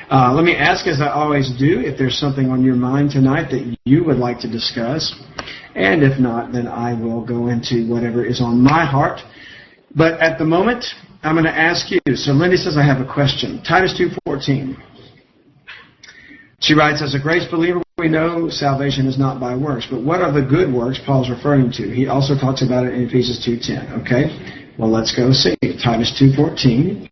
Let me ask, as I always do, if there's something on your mind tonight that you would like to discuss. And if not, then I will go into whatever is on my heart. But at the moment, I'm going to ask you. So Lindy says, I have a question. Titus 2:14. She writes, as a grace believer, we know salvation is not by works. But what are the good works Paul's referring to? He also talks about it in Ephesians 2:10. Okay? Well, let's go see. Titus 2:14.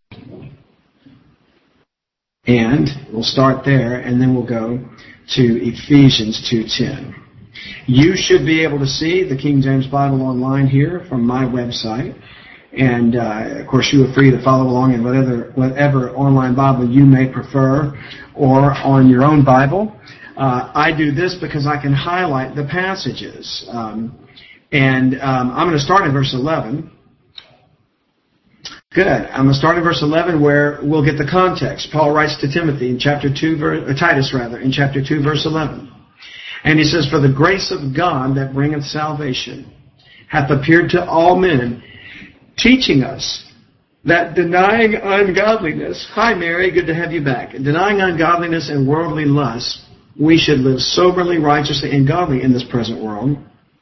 And we'll start there, and then we'll go to Ephesians 2:10. You should be able to see the King James Bible online here from my website. And, of course, you are free to follow along in whatever online Bible you may prefer or on your own Bible. I do this because I can highlight the passages. I'm going to start in verse 11. Good. I'm going to start in verse 11 where we'll get the context. Paul writes to Timothy in Titus, in chapter 2, verse 11. And he says, for the grace of God that bringeth salvation hath appeared to all men, teaching us that denying ungodliness, hi Mary, good to have you back, denying ungodliness and worldly lusts, we should live soberly, righteously, and godly in this present world,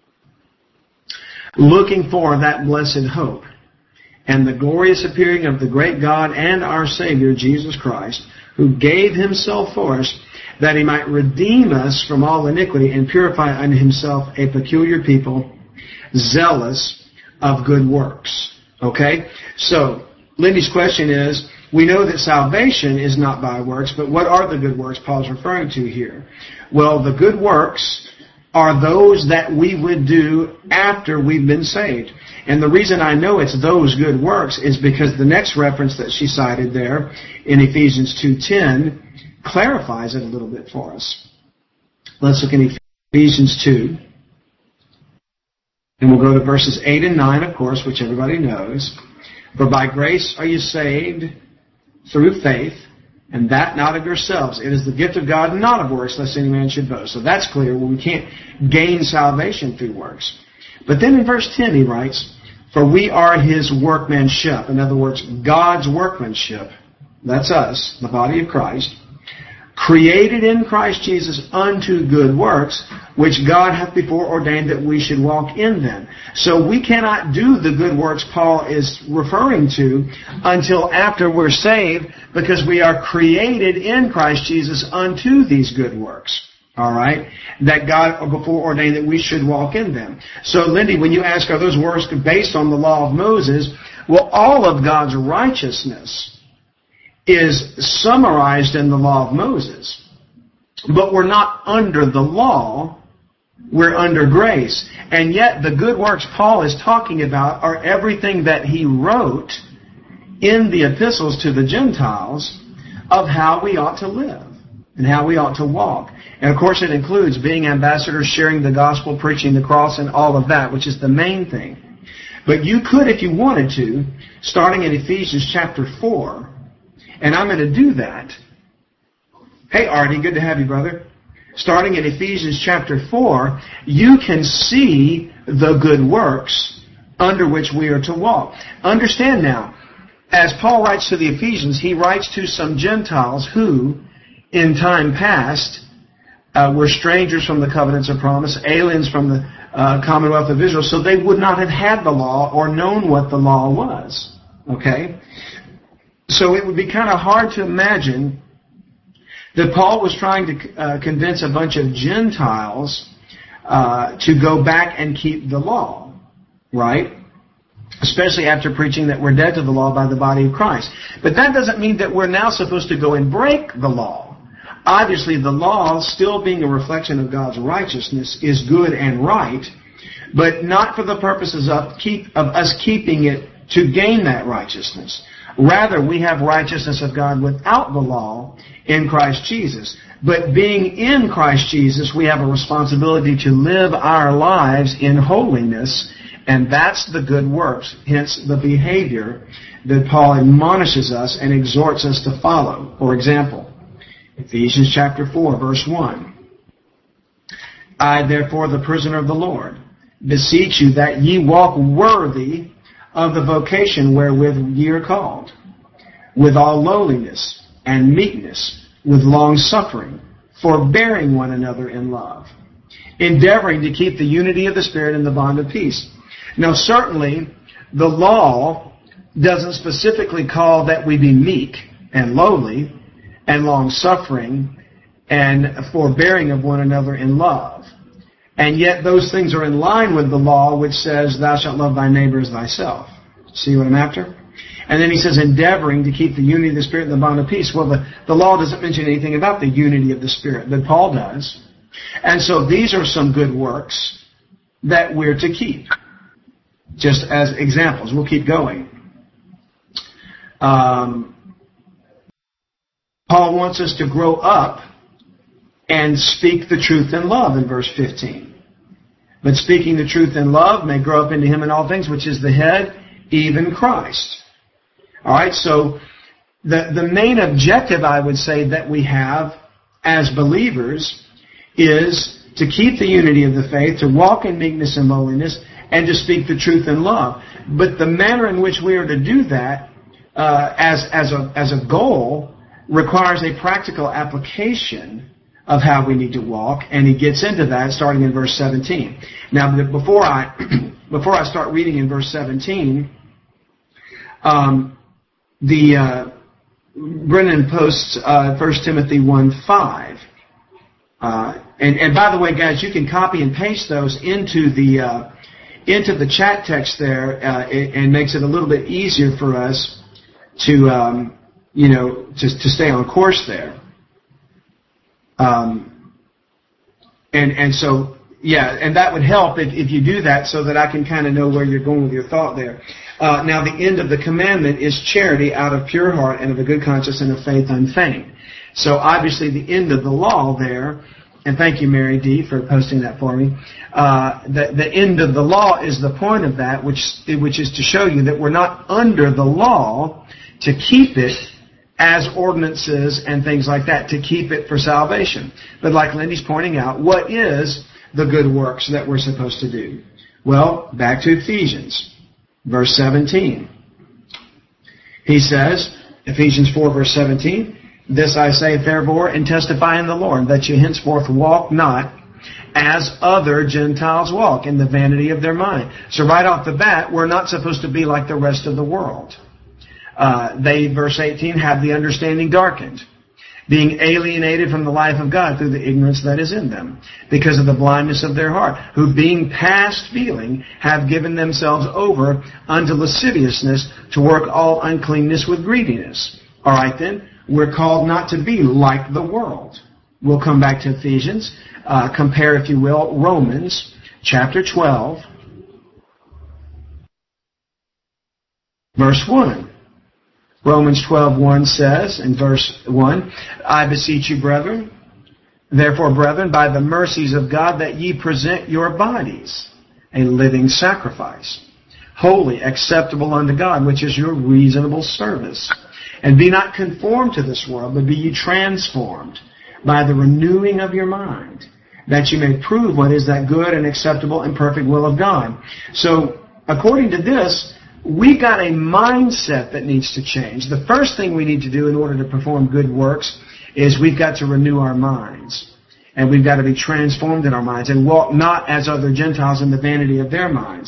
looking for that blessed hope and the glorious appearing of the great God and our Savior, Jesus Christ, who gave himself for us, that he might redeem us from all iniquity and purify unto himself a peculiar people, zealous of good works. Okay? So, Lindy's question is, we know that salvation is not by works, but what are the good works Paul's referring to here? Well, the good works are those that we would do after we've been saved. And the reason I know it's those good works is because the next reference that she cited there in Ephesians 2:10 clarifies it a little bit for us. Let's look in Ephesians 2. And we'll go to verses 8 and 9, of course, which everybody knows. For by grace are you saved through faith, and that not of yourselves. It is the gift of God, not of works, lest any man should boast. So that's clear. Well, we can't gain salvation through works. But then in verse 10 he writes, for we are his workmanship. In other words, God's workmanship. That's us, the body of Christ. Created in Christ Jesus unto good works, which God hath before ordained that we should walk in them. So we cannot do the good works Paul is referring to until after we're saved, because we are created in Christ Jesus unto these good works. All right? That God before ordained that we should walk in them. So, Lindy, when you ask, are those works based on the law of Moses? Well, all of God's righteousness is summarized in the law of Moses. But we're not under the law, we're under grace. And yet the good works Paul is talking about are everything that he wrote in the epistles to the Gentiles of how we ought to live and how we ought to walk. And of course it includes being ambassadors, sharing the gospel, preaching the cross, and all of that, which is the main thing. But you could, if you wanted to, starting in Ephesians chapter 4, and I'm going to do that. Hey, Artie, good to have you, brother. Starting in Ephesians chapter 4, you can see the good works under which we are to walk. Understand now, as Paul writes to the Ephesians, he writes to some Gentiles who, in time past, were strangers from the covenants of promise, aliens from the commonwealth of Israel, so they would not have had the law or known what the law was. Okay? So it would be kind of hard to imagine that Paul was trying to convince a bunch of Gentiles to go back and keep the law, right? Especially after preaching that we're dead to the law by the body of Christ. But that doesn't mean that we're now supposed to go and break the law. Obviously, the law, still being a reflection of God's righteousness, is good and right, but not for the purposes of us keeping it to gain that righteousness. Rather, we have righteousness of God without the law in Christ Jesus. But being in Christ Jesus, we have a responsibility to live our lives in holiness, and that's the good works, hence the behavior that Paul admonishes us and exhorts us to follow. For example, Ephesians chapter 4, verse 1. I, therefore, the prisoner of the Lord, beseech you that ye walk worthy of the vocation wherewith ye are called, with all lowliness and meekness, with long suffering, forbearing one another in love, endeavoring to keep the unity of the Spirit in the bond of peace. Now certainly, the law doesn't specifically call that we be meek and lowly and long-suffering and forbearing of one another in love. And yet those things are in line with the law which says, thou shalt love thy neighbor as thyself. See what I'm after? And then he says, endeavoring to keep the unity of the Spirit in the bond of peace. Well, the law doesn't mention anything about the unity of the Spirit, but Paul does. And so these are some good works that we're to keep. Just as examples. We'll keep going. Paul wants us to grow up and speak the truth in love in verse 15. But speaking the truth in love may grow up into him in all things, which is the head, even Christ. Alright, so the main objective, I would say, that we have as believers is to keep the unity of the faith, to walk in meekness and lowliness, and to speak the truth in love. But the manner in which we are to do that as a goal requires a practical application of how we need to walk, and he gets into that starting in verse 17. Now, before I start reading in verse 17, Brennan posts 1 Timothy 1:5. And by the way, guys, you can copy and paste those into the chat text there, and makes it a little bit easier for us to stay on course there. And that would help if you do that, so that I can kind of know where you're going with your thought there. Now, the end of the commandment is charity out of pure heart and of a good conscience and of faith unfeigned. So obviously the end of the law there, and thank you, Mary D, for posting that for me. The end of the law is the point of that, which is to show you that we're not under the law to keep it as ordinances and things like that, to keep it for salvation. But like Lindy's pointing out, what is the good works that we're supposed to do? Well, back to Ephesians, verse 17. He says, Ephesians 4, verse 17, this I say therefore and testify in the Lord, that you henceforth walk not as other Gentiles walk, in the vanity of their mind. So right off the bat, we're not supposed to be like the rest of the world. They, verse 18, have the understanding darkened, being alienated from the life of God through the ignorance that is in them, because of the blindness of their heart, who being past feeling have given themselves over unto lasciviousness, to work all uncleanness with greediness. All right then, we're called not to be like the world. We'll come back to Ephesians. Compare, if you will, Romans chapter 12, verse 1. Romans 12:1 says, in verse 1, I beseech you, brethren, therefore, brethren, by the mercies of God, that ye present your bodies a living sacrifice, holy, acceptable unto God, which is your reasonable service. And be not conformed to this world, but be ye transformed by the renewing of your mind, that you may prove what is that good and acceptable and perfect will of God. So, according to this, we got a mindset that needs to change. The first thing we need to do in order to perform good works is we've got to renew our minds. And we've got to be transformed in our minds and walk not as other Gentiles in the vanity of their minds.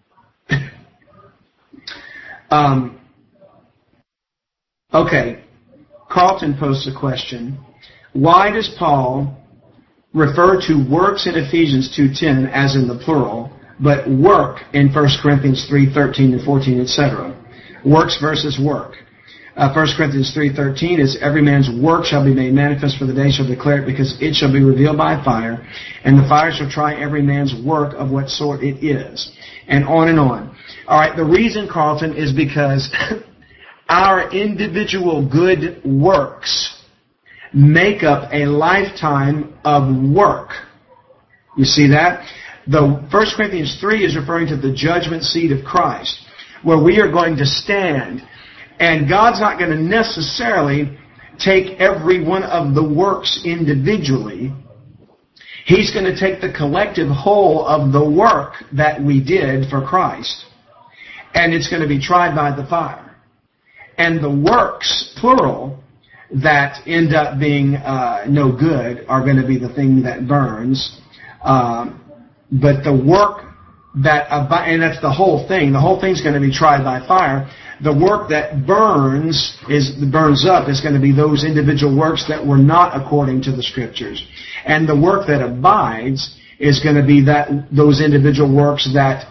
Okay, Carlton posts a question. Why does Paul refer to works in Ephesians 2:10 as in the plural, but work in 1 Corinthians 3:13 and 14, etc.? Works versus work. 1 Corinthians 3:13 is, every man's work shall be made manifest, for the day shall declare it, because it shall be revealed by fire, and the fire shall try every man's work of what sort it is. And on and on. All right, the reason, Carlton, is because our individual good works make up a lifetime of work. You see that? The 1 Corinthians 3 is referring to the judgment seat of Christ, where we are going to stand, and God's not going to necessarily take every one of the works individually. He's going to take the collective whole of the work that we did for Christ, and it's going to be tried by the fire. And the works, plural, that end up being no good are going to be the thing that burns. But the work that, and that's the whole thing's going to be tried by fire. The work that burns up is going to be those individual works that were not according to the Scriptures. And the work that abides is going to be those individual works that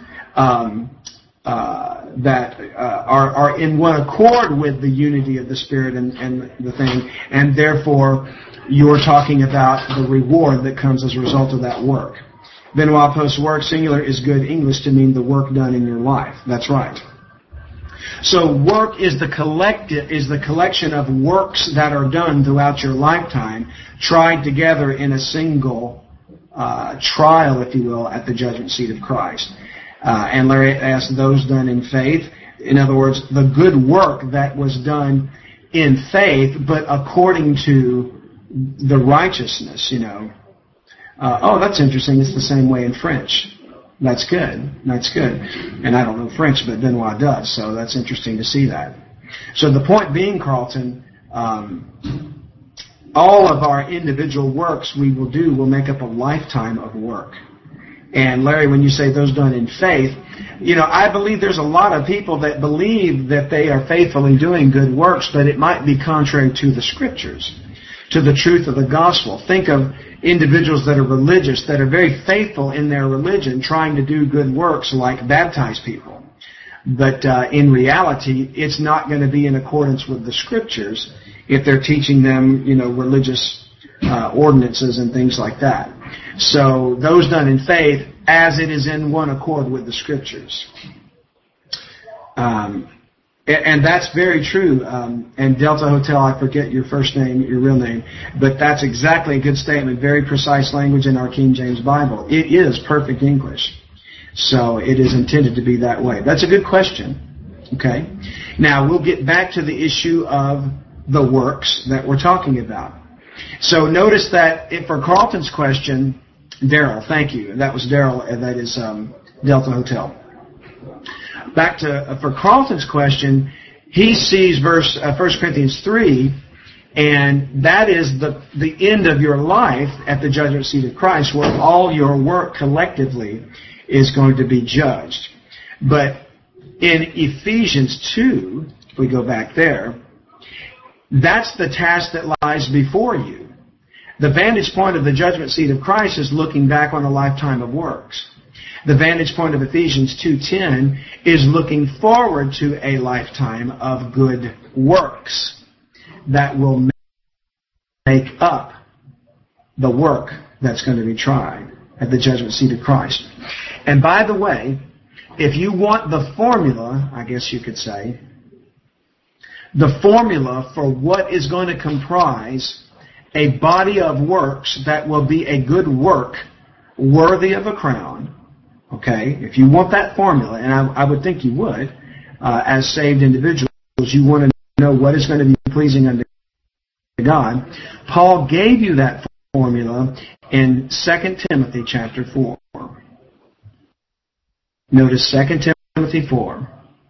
are in one accord with the unity of the Spirit and the thing, and therefore you're talking about the reward that comes as a result of that work. Benoit Post's work, singular, is good English to mean the work done in your life. That's right. So work is the collection of works that are done throughout your lifetime, tried together in a single trial, if you will, at the judgment seat of Christ. And Larry asked, those done in faith. In other words, the good work that was done in faith, but according to the righteousness, that's interesting. It's the same way in French. That's good. That's good. And I don't know French, but Benoit does, so that's interesting to see that. So the point being, Carlton, all of our individual works will make up a lifetime of work. And Larry, when you say those done in faith, I believe there's a lot of people that believe that they are faithfully doing good works, but it might be contrary to the Scriptures, to the truth of the gospel. Think of individuals that are religious, that are very faithful in their religion, trying to do good works like baptize people. But in reality, it's not going to be in accordance with the Scriptures if they're teaching them, religious ordinances and things like that. So those done in faith, as it is in one accord with the Scriptures. And that's very true. And Delta Hotel, I forget your first name, your real name, but that's exactly a good statement. Very precise language in our King James Bible. It is perfect English. So it is intended to be that way. That's a good question. Okay? Now, we'll get back to the issue of the works that we're talking about. So notice that for Carlton's question, Daryl, thank you. That was Daryl, and that is Delta Hotel. Back to for Carlton's question, he sees 1 Corinthians 3, and that is the end of your life at the judgment seat of Christ, where all your work collectively is going to be judged. But in Ephesians 2, if we go back there, that's the task that lies before you. The vantage point of the judgment seat of Christ is looking back on a lifetime of works. The vantage point of Ephesians 2:10 is looking forward to a lifetime of good works that will make up the work that's going to be tried at the judgment seat of Christ. And by the way, if you want the formula, I guess you could say, the formula for what is going to comprise a body of works that will be a good work worthy of a crown. Okay, if you want that formula, and I would think you would, as saved individuals, you want to know what is going to be pleasing unto God. Paul gave you that formula in 2 Timothy chapter 4. Notice 2 Timothy 4.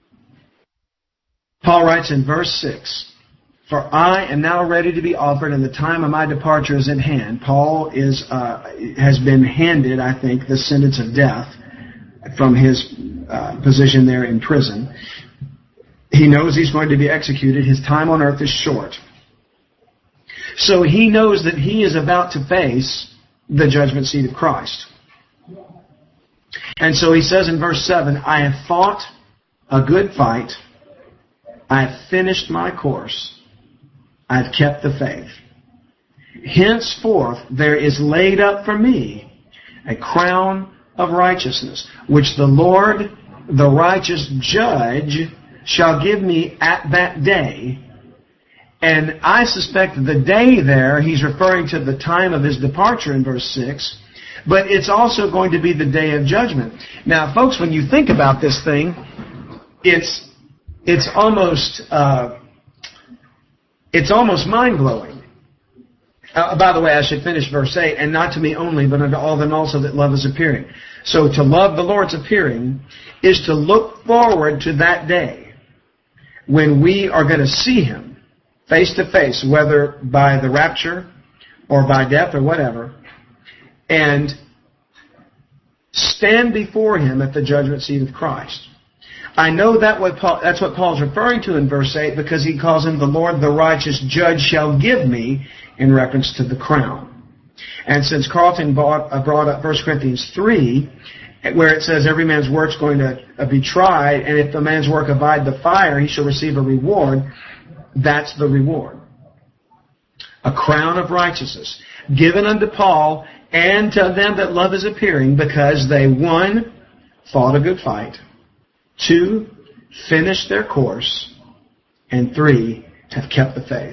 Paul writes in verse 6, "For I am now ready to be offered, and the time of my departure is at hand." Paul has been handed, I think, the sentence of death from his position there in prison. He knows he's going to be executed. His time on earth is short. So he knows that he is about to face the judgment seat of Christ. And so he says in verse 7, "I have fought a good fight. I have finished my course. I have kept the faith. Henceforth there is laid up for me a crown of righteousness, which the Lord, the righteous judge, shall give me at that day." And I suspect the day there, he's referring to the time of his departure in verse 6, but it's also going to be the day of judgment. Now, folks, when you think about this thing, it's almost mind-blowing. By the way, I should finish verse 8, "And not to me only, but unto all them also that love is appearing." So to love the Lord's appearing is to look forward to that day when we are going to see Him face to face, whether by the rapture or by death or whatever, and stand before Him at the judgment seat of Christ. I know that's what Paul's referring to in verse 8, because he calls Him the Lord, the righteous judge shall give me, in reference to the crown. And since Carlton brought up 1 Corinthians 3, where it says every man's work's going to be tried, and if the man's work abide the fire, he shall receive a reward, that's the reward. A crown of righteousness, given unto Paul and to them that love is appearing, because they, 1, fought a good fight, 2, finished their course, and 3, have kept the faith.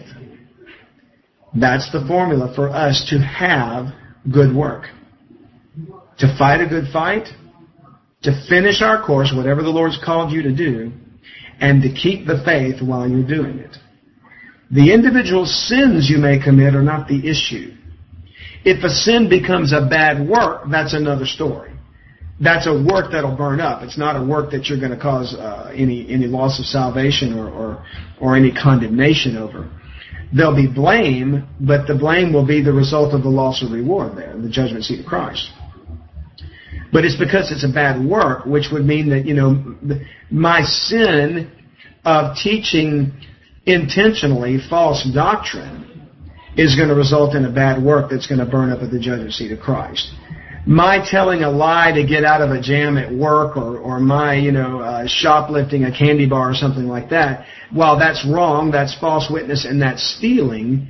That's the formula for us to have good work. To fight a good fight, to finish our course, whatever the Lord's called you to do, and to keep the faith while you're doing it. The individual sins you may commit are not the issue. If a sin becomes a bad work, that's another story. That's a work that'll burn up. It's not a work that you're going to cause any loss of salvation or any condemnation over. There'll be blame, but the blame will be the result of the loss of reward there, the judgment seat of Christ. But it's because it's a bad work, which would mean that, my sin of teaching intentionally false doctrine is going to result in a bad work that's going to burn up at the judgment seat of Christ. My telling a lie to get out of a jam at work, or my, shoplifting a candy bar or something like that, while that's wrong, that's false witness, and that's stealing,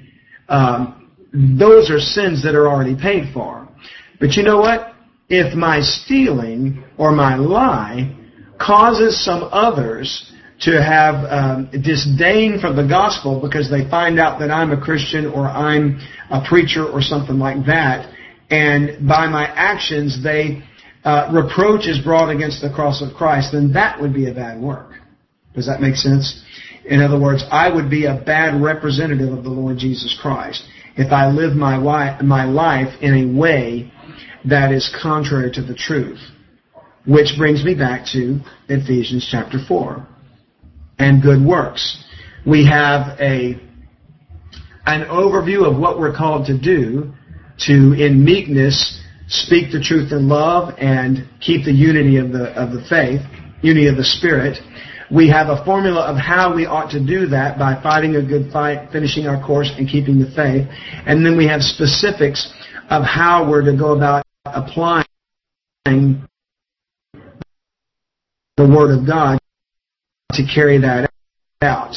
those are sins that are already paid for. But you know what? If my stealing or my lie causes some others to have disdain for the gospel because they find out that I'm a Christian or I'm a preacher or something like that, and by my actions reproach is brought against the cross of Christ, then that would be a bad work. Does that make sense? In other words, I would be a bad representative of the Lord Jesus Christ if I live my life in a way that is contrary to the truth. Which brings me back to Ephesians chapter 4 and good works. We have an overview of what we're called to do, to, in meekness, speak the truth in love and keep the unity of the faith, unity of the Spirit. We have a formula of how we ought to do that by fighting a good fight, finishing our course, and keeping the faith. And then we have specifics of how we're to go about applying the Word of God to carry that out.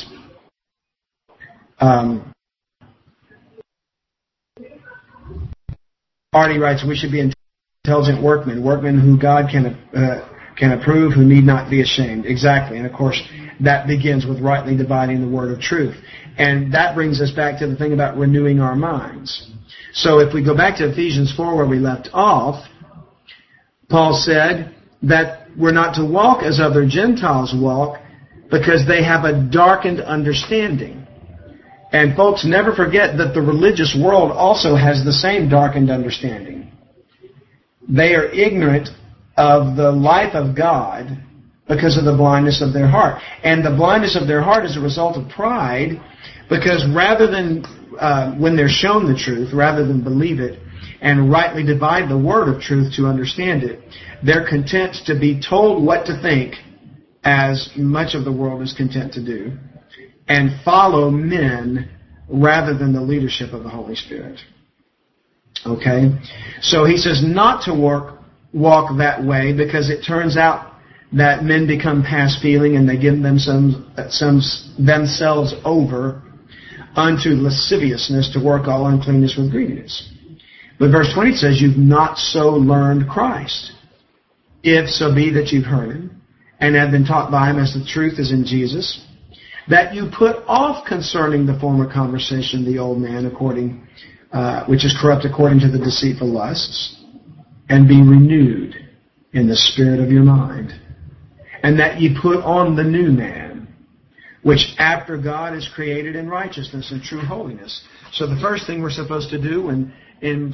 Artie writes, we should be intelligent workmen who God can approve, who need not be ashamed. Exactly. And of course, that begins with rightly dividing the word of truth. And that brings us back to the thing about renewing our minds. So if we go back to Ephesians 4 where we left off, Paul said that we're not to walk as other Gentiles walk because they have a darkened understanding. And folks, never forget that the religious world also has the same darkened understanding. They are ignorant of the life of God because of the blindness of their heart. And the blindness of their heart is a result of pride, because rather than, when they're shown the truth, rather than believe it and rightly divide the word of truth to understand it, they're content to be told what to think, as much of the world is content to do, and follow men rather than the leadership of the Holy Spirit. Okay? So he says not to walk that way, because it turns out that men become past feeling and they give themselves over unto lasciviousness, to work all uncleanness with greediness. But verse 20 says, you've not so learned Christ, if so be that you've heard Him, and have been taught by Him as the truth is in Jesus, that you put off concerning the former conversation the old man, which is corrupt according to the deceitful lusts, and be renewed in the spirit of your mind, and that ye put on the new man, which after God is created in righteousness and true holiness. So the first thing we're supposed to do in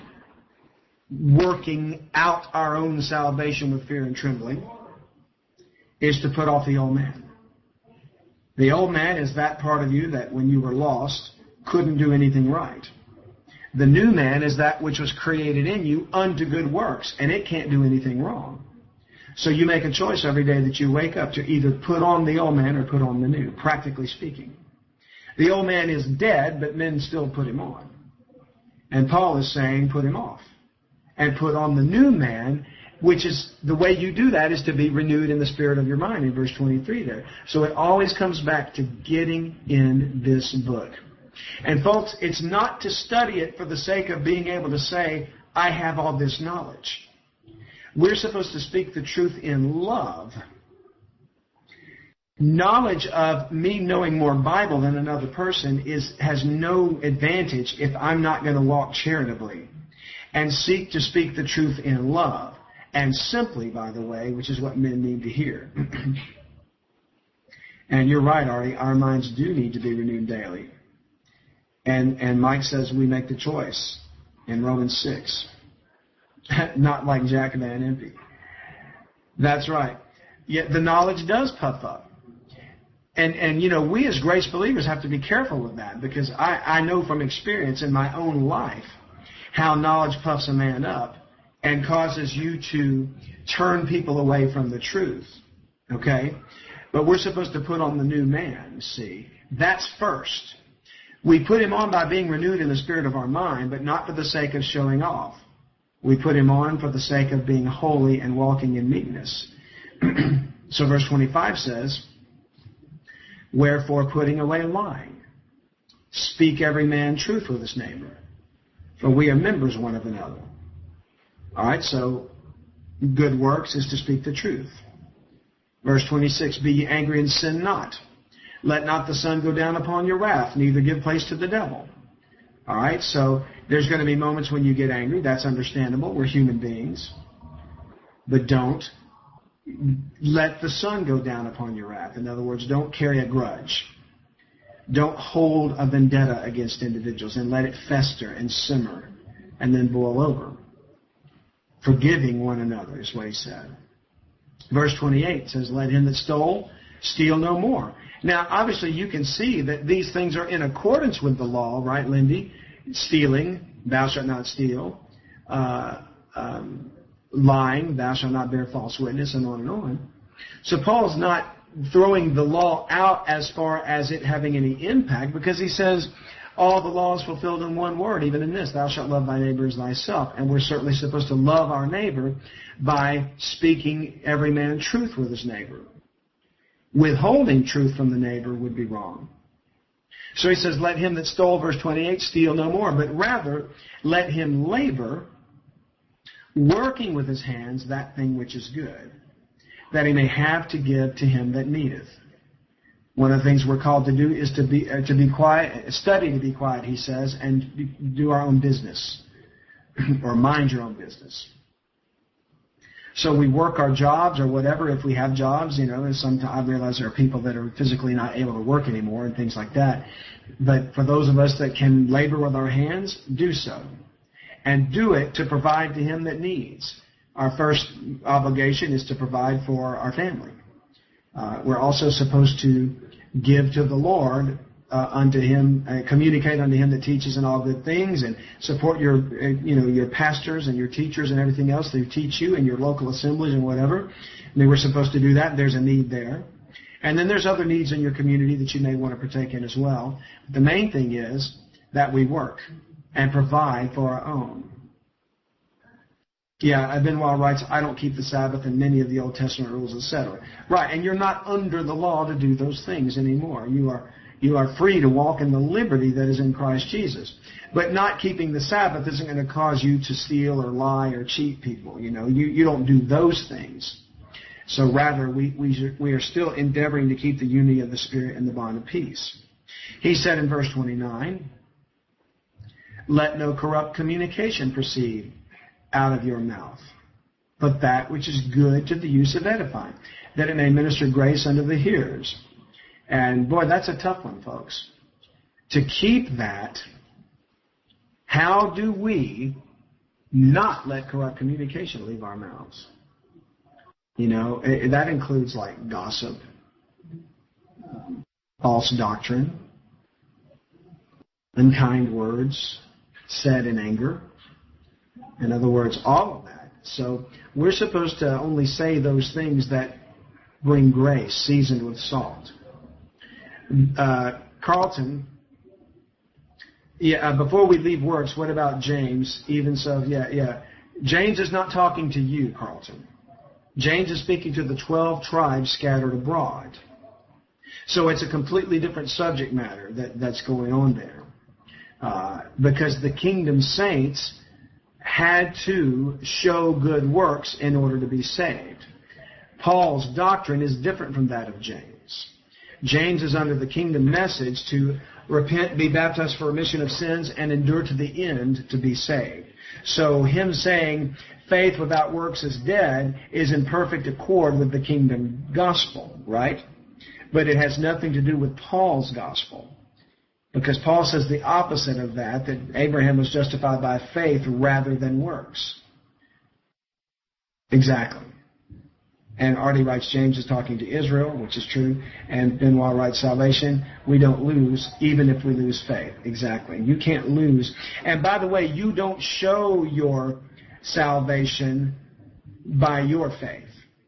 working out our own salvation with fear and trembling is to put off the old man. The old man is that part of you that when you were lost couldn't do anything right. The new man is that which was created in you unto good works, and it can't do anything wrong. So you make a choice every day that you wake up to either put on the old man or put on the new, practically speaking. The old man is dead, but men still put him on. And Paul is saying put him off and put on the new man, which is the way you do that is to be renewed in the spirit of your mind in verse 23 there. So it always comes back to getting in this book. And folks, it's not to study it for the sake of being able to say, I have all this knowledge. We're supposed to speak the truth in love. Knowledge of me knowing more Bible than another person has no advantage if I'm not going to walk charitably and seek to speak the truth in love. And simply, by the way, which is what men need to hear. And you're right, Artie, our minds do need to be renewed daily. And Mike says we make the choice in Romans 6. Not like Jack Van Impe. That's right. Yet the knowledge does puff up. And you know, we as grace believers have to be careful with that, because I know from experience in my own life how knowledge puffs a man up and causes you to turn people away from the truth. Okay? But we're supposed to put on the new man, see. That's first. We put him on by being renewed in the spirit of our mind, but not for the sake of showing off. We put him on for the sake of being holy and walking in meekness. So verse 25 says, wherefore putting away lying, speak every man truth with his neighbor, for we are members one of another. All right, so good works is to speak the truth. Verse 26, be ye angry and sin not. Let not the sun go down upon your wrath, neither give place to the devil. All right, so there's going to be moments when you get angry. That's understandable. We're human beings. But don't let the sun go down upon your wrath. In other words, don't carry a grudge. Don't hold a vendetta against individuals and let it fester and simmer and then boil over. Forgiving one another is what he said. Verse 28 says, let him that stole steal no more. Now, obviously, you can see that these things are in accordance with the law, right, Lindy? Stealing, thou shalt not steal. Lying, thou shalt not bear false witness, and on and on. So Paul's not throwing the law out as far as it having any impact, because he says all the law is fulfilled in one word, even in this, thou shalt love thy neighbor as thyself. And we're certainly supposed to love our neighbor by speaking every man truth with his neighbor. Withholding truth from the neighbor would be wrong. So he says, let him that stole, verse 28, steal no more, but rather let him labor, working with his hands that thing which is good, that he may have to give to him that needeth. One of the things we're called to do is to be quiet, study to be quiet, he says, and do our own business, or mind your own business. So we work our jobs or whatever, if we have jobs, you know, and sometimes I realize there are people that are physically not able to work anymore and things like that. But for those of us that can labor with our hands, do so. And do it to provide to him that needs. Our first obligation is to provide for our family. We're also supposed to give to the Lord unto him, communicate unto him that teaches in all good things, and support your pastors and your teachers and everything else that teach you in your local assemblies and whatever. I mean, we're supposed to do that. There's a need there. And then there's other needs in your community that you may want to partake in as well. But the main thing is that we work and provide for our own. Yeah, Benoit writes, I don't keep the Sabbath and many of the Old Testament rules, etc. Right, and you're not under the law to do those things anymore. You are free to walk in the liberty that is in Christ Jesus. But not keeping the Sabbath isn't going to cause you to steal or lie or cheat people. You know, you don't do those things. So rather, we are still endeavoring to keep the unity of the Spirit and the bond of peace. He said in verse 29, let no corrupt communication proceed out of your mouth, but that which is good to the use of edifying, that it may minister grace unto the hearers. And boy, that's a tough one, folks. To keep that, how do we not let corrupt communication leave our mouths? You know, that includes like gossip, false doctrine, unkind words said in anger. In other words, all of that. So we're supposed to only say those things that bring grace, seasoned with salt. Carlton, before we leave works, what about James? Even so, James is not talking to you, Carlton. James is speaking to the 12 tribes scattered abroad. So it's a completely different subject matter that's going on there. Because the kingdom saints had to show good works in order to be saved. Paul's doctrine is different from that of James. James is under the kingdom message to repent, be baptized for remission of sins, and endure to the end to be saved. So him saying faith without works is dead is in perfect accord with the kingdom gospel, right? But it has nothing to do with Paul's gospel. Because Paul says the opposite of that Abraham was justified by faith rather than works. Exactly. And Artie writes, James is talking to Israel, which is true. And Benoit writes, salvation, we don't lose, even if we lose faith. Exactly. You can't lose. And by the way, you don't show your salvation by your faith.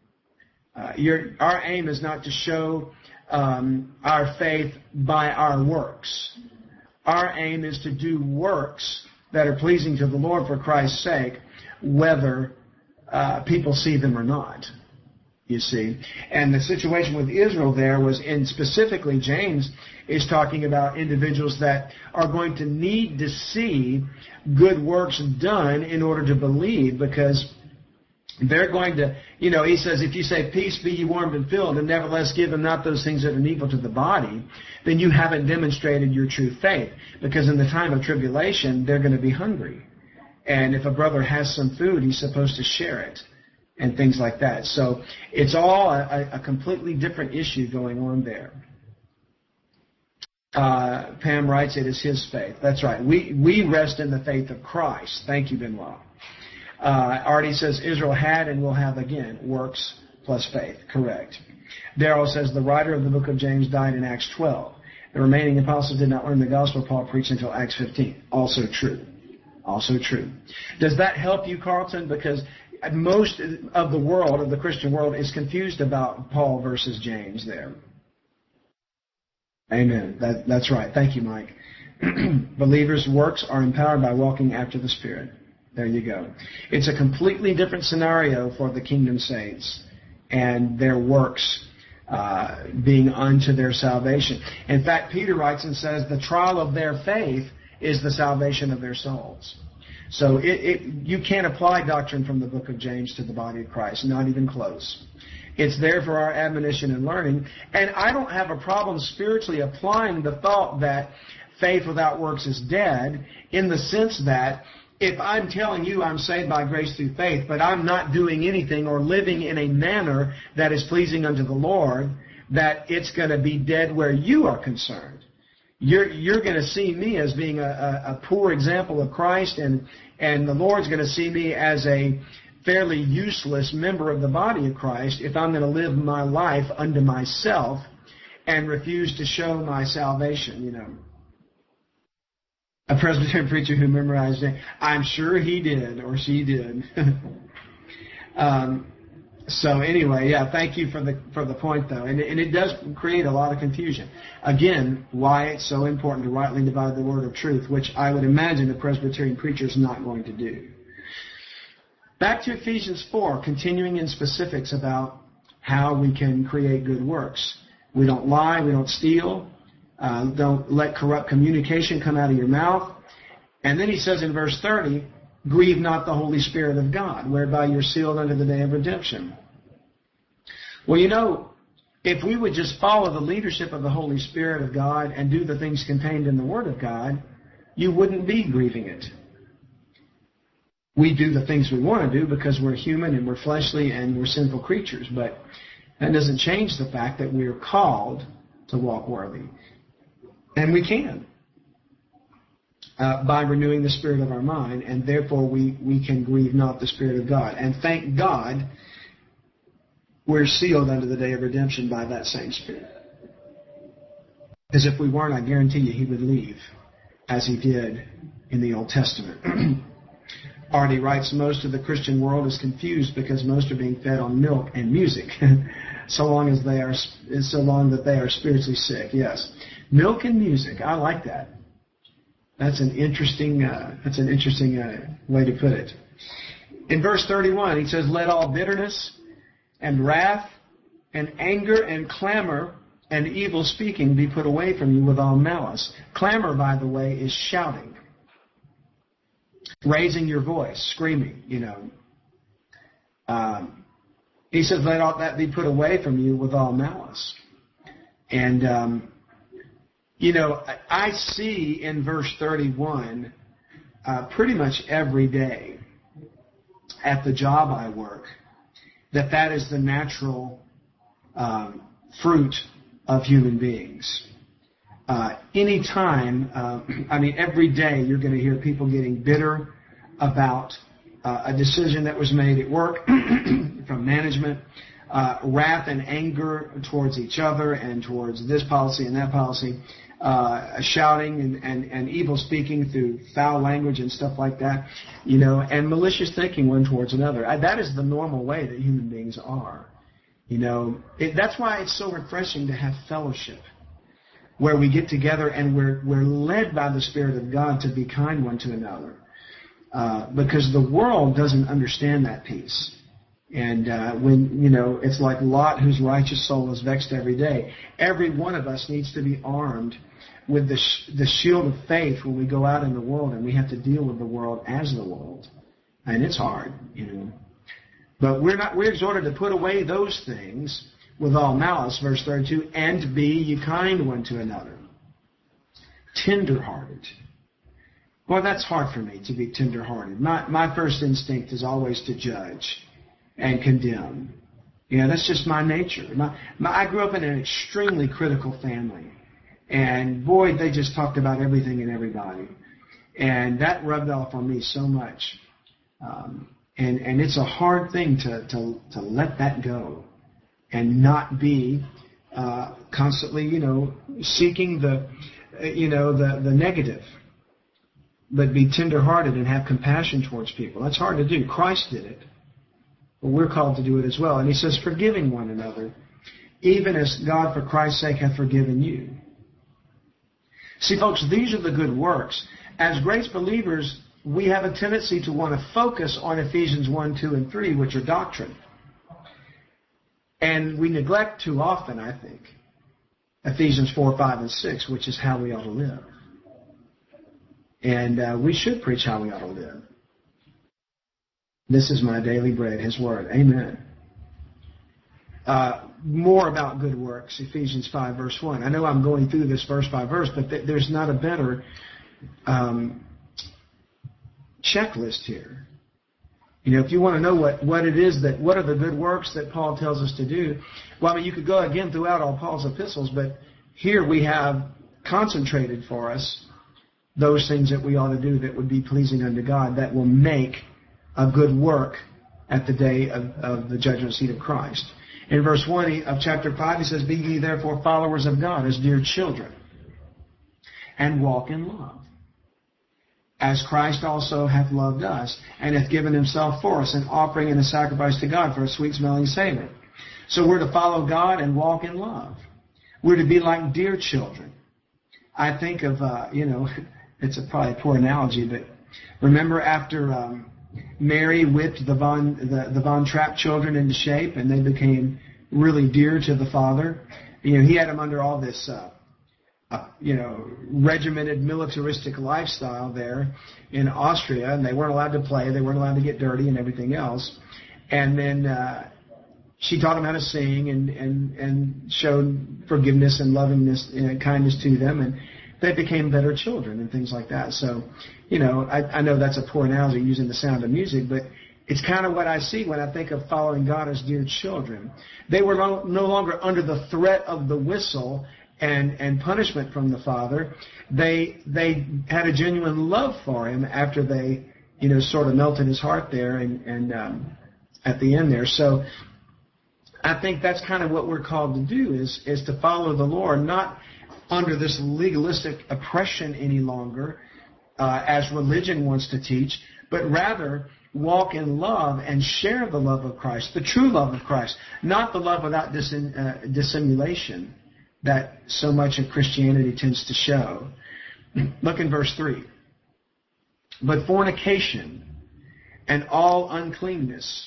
Our aim is not to show our faith by our works. Our aim is to do works that are pleasing to the Lord for Christ's sake, whether people see them or not. You see. And the situation with Israel there was, and specifically James is talking about individuals that are going to need to see good works done in order to believe, because they're going to, he says, if you say, peace be ye warmed and filled, and nevertheless give them not those things that are needful to the body, then you haven't demonstrated your true faith. Because in the time of tribulation, they're going to be hungry. And if a brother has some food, he's supposed to share it. And things like that. So it's all a completely different issue going on there. Pam writes, it is his faith. That's right. We rest in the faith of Christ. Thank you, Benoit. Artie says, Israel had and will have again works plus faith. Correct. Darrell says, the writer of the book of James died in Acts 12. The remaining apostles did not learn the gospel Paul preached until Acts 15. Also true. Also true. Does that help you, Carlton? Because most of the world, of the Christian world, is confused about Paul versus James there. Amen. That's right. Thank you, Mike. Believers' works are empowered by walking after the Spirit. There you go. It's a completely different scenario for the kingdom saints and their works being unto their salvation. In fact, Peter writes and says the trial of their faith is the salvation of their souls. So you can't apply doctrine from the book of James to the body of Christ, not even close. It's there for our admonition and learning. And I don't have a problem spiritually applying the thought that faith without works is dead, in the sense that if I'm telling you I'm saved by grace through faith, but I'm not doing anything or living in a manner that is pleasing unto the Lord, that it's going to be dead where you are concerned. You're going to see me as being a poor example of Christ, and the Lord's going to see me as a fairly useless member of the body of Christ if I'm going to live my life unto myself and refuse to show my salvation, A Presbyterian preacher who memorized it, I'm sure he did, or she did. So anyway, thank you for the point, though. And it does create a lot of confusion. Again, why it's so important to rightly divide the word of truth, which I would imagine a Presbyterian preacher is not going to do. Back to Ephesians 4, continuing in specifics about how we can create good works. We don't lie, we don't steal, don't let corrupt communication come out of your mouth. And then he says in verse 30, grieve not the Holy Spirit of God, whereby you're sealed unto the day of redemption. Well, if we would just follow the leadership of the Holy Spirit of God and do the things contained in the Word of God, you wouldn't be grieving it. We do the things we want to do because we're human and we're fleshly and we're sinful creatures, but that doesn't change the fact that we're called to walk worthy. And we can. By renewing the spirit of our mind, and therefore we can grieve not the Spirit of God. And thank God we're sealed unto the day of redemption by that same Spirit. Because if we weren't, I guarantee you he would leave, as he did in the Old Testament. R.D. writes, most of the Christian world is confused because most are being fed on milk and music, so long that they are spiritually sick. Yes, milk and music. I like that. That's an interesting way to put it. In verse 31, he says, "Let all bitterness and wrath and anger and clamor and evil speaking be put away from you with all malice." Clamor, by the way, is shouting. Raising your voice, screaming, He says, let all that be put away from you with all malice. And, I see in verse 31 pretty much every day at the job I work that is the natural fruit of human beings. Every day you're going to hear people getting bitter about a decision that was made at work from management, wrath and anger towards each other and towards this policy and that policy, shouting and evil speaking through foul language and stuff like that, and malicious thinking one towards another. That is the normal way that human beings are. That's why it's so refreshing to have fellowship, where we get together and we're led by the Spirit of God to be kind one to another. Because the world doesn't understand that peace. And it's like Lot, whose righteous soul is vexed every day. Every one of us needs to be armed with the shield of faith when we go out in the world and we have to deal with the world as the world. And it's hard, But we're exhorted to put away those things with all malice, verse 32, and be ye kind one to another. Tender-hearted. Boy, that's hard for me to be tender-hearted. My first instinct is always to judge and condemn. That's just my nature. I grew up in an extremely critical family. And boy, they just talked about everything and everybody. And that rubbed off on me so much. And it's a hard thing to let that go and not be constantly, seeking the negative, but be tender-hearted and have compassion towards people. That's hard to do. Christ did it. But we're called to do it as well. And he says, forgiving one another, even as God, for Christ's sake, hath forgiven you. See, folks, these are the good works. As grace believers, we have a tendency to want to focus on Ephesians 1, 2, and 3, which are doctrine. And we neglect too often, I think, Ephesians 4, 5, and 6, which is how we ought to live. And we should preach how we ought to live. This is my daily bread, His Word. Amen. More about good works, Ephesians 5, verse 1. I know I'm going through this verse by verse, but there's not a better checklist here. If you want to know what it is what are the good works that Paul tells us to do, well, you could go again throughout all Paul's epistles, but here we have concentrated for us those things that we ought to do that would be pleasing unto God, that will make a good work at the day of the judgment seat of Christ. In verse 1 of chapter 5, he says, "Be ye therefore followers of God as dear children, and walk in love, as Christ also hath loved us, and hath given himself for us, an offering and a sacrifice to God for a sweet-smelling savor." So we're to follow God and walk in love. We're to be like dear children. I think of, it's probably a poor analogy, but remember after Mary whipped the Von Trapp children into shape and they became really dear to the Father? He had them under all this regimented militaristic lifestyle there in Austria, and they weren't allowed to play, they weren't allowed to get dirty and everything else. And then she taught them how to sing and showed forgiveness and lovingness and kindness to them, and they became better children and things like that. So, I know that's a poor analogy using the sound of music, but it's kind of what I see when I think of following God as dear children. They were no longer under the threat of the whistle and punishment from the Father. They had a genuine love for Him after they, sort of melted His heart there and at the end there. So I think that's kind of what we're called to do is to follow the Lord, not under this legalistic oppression any longer, as religion wants to teach, but rather walk in love and share the love of Christ, the true love of Christ, not the love without dissimulation that so much of Christianity tends to show. Look in verse 3. But fornication and all uncleanness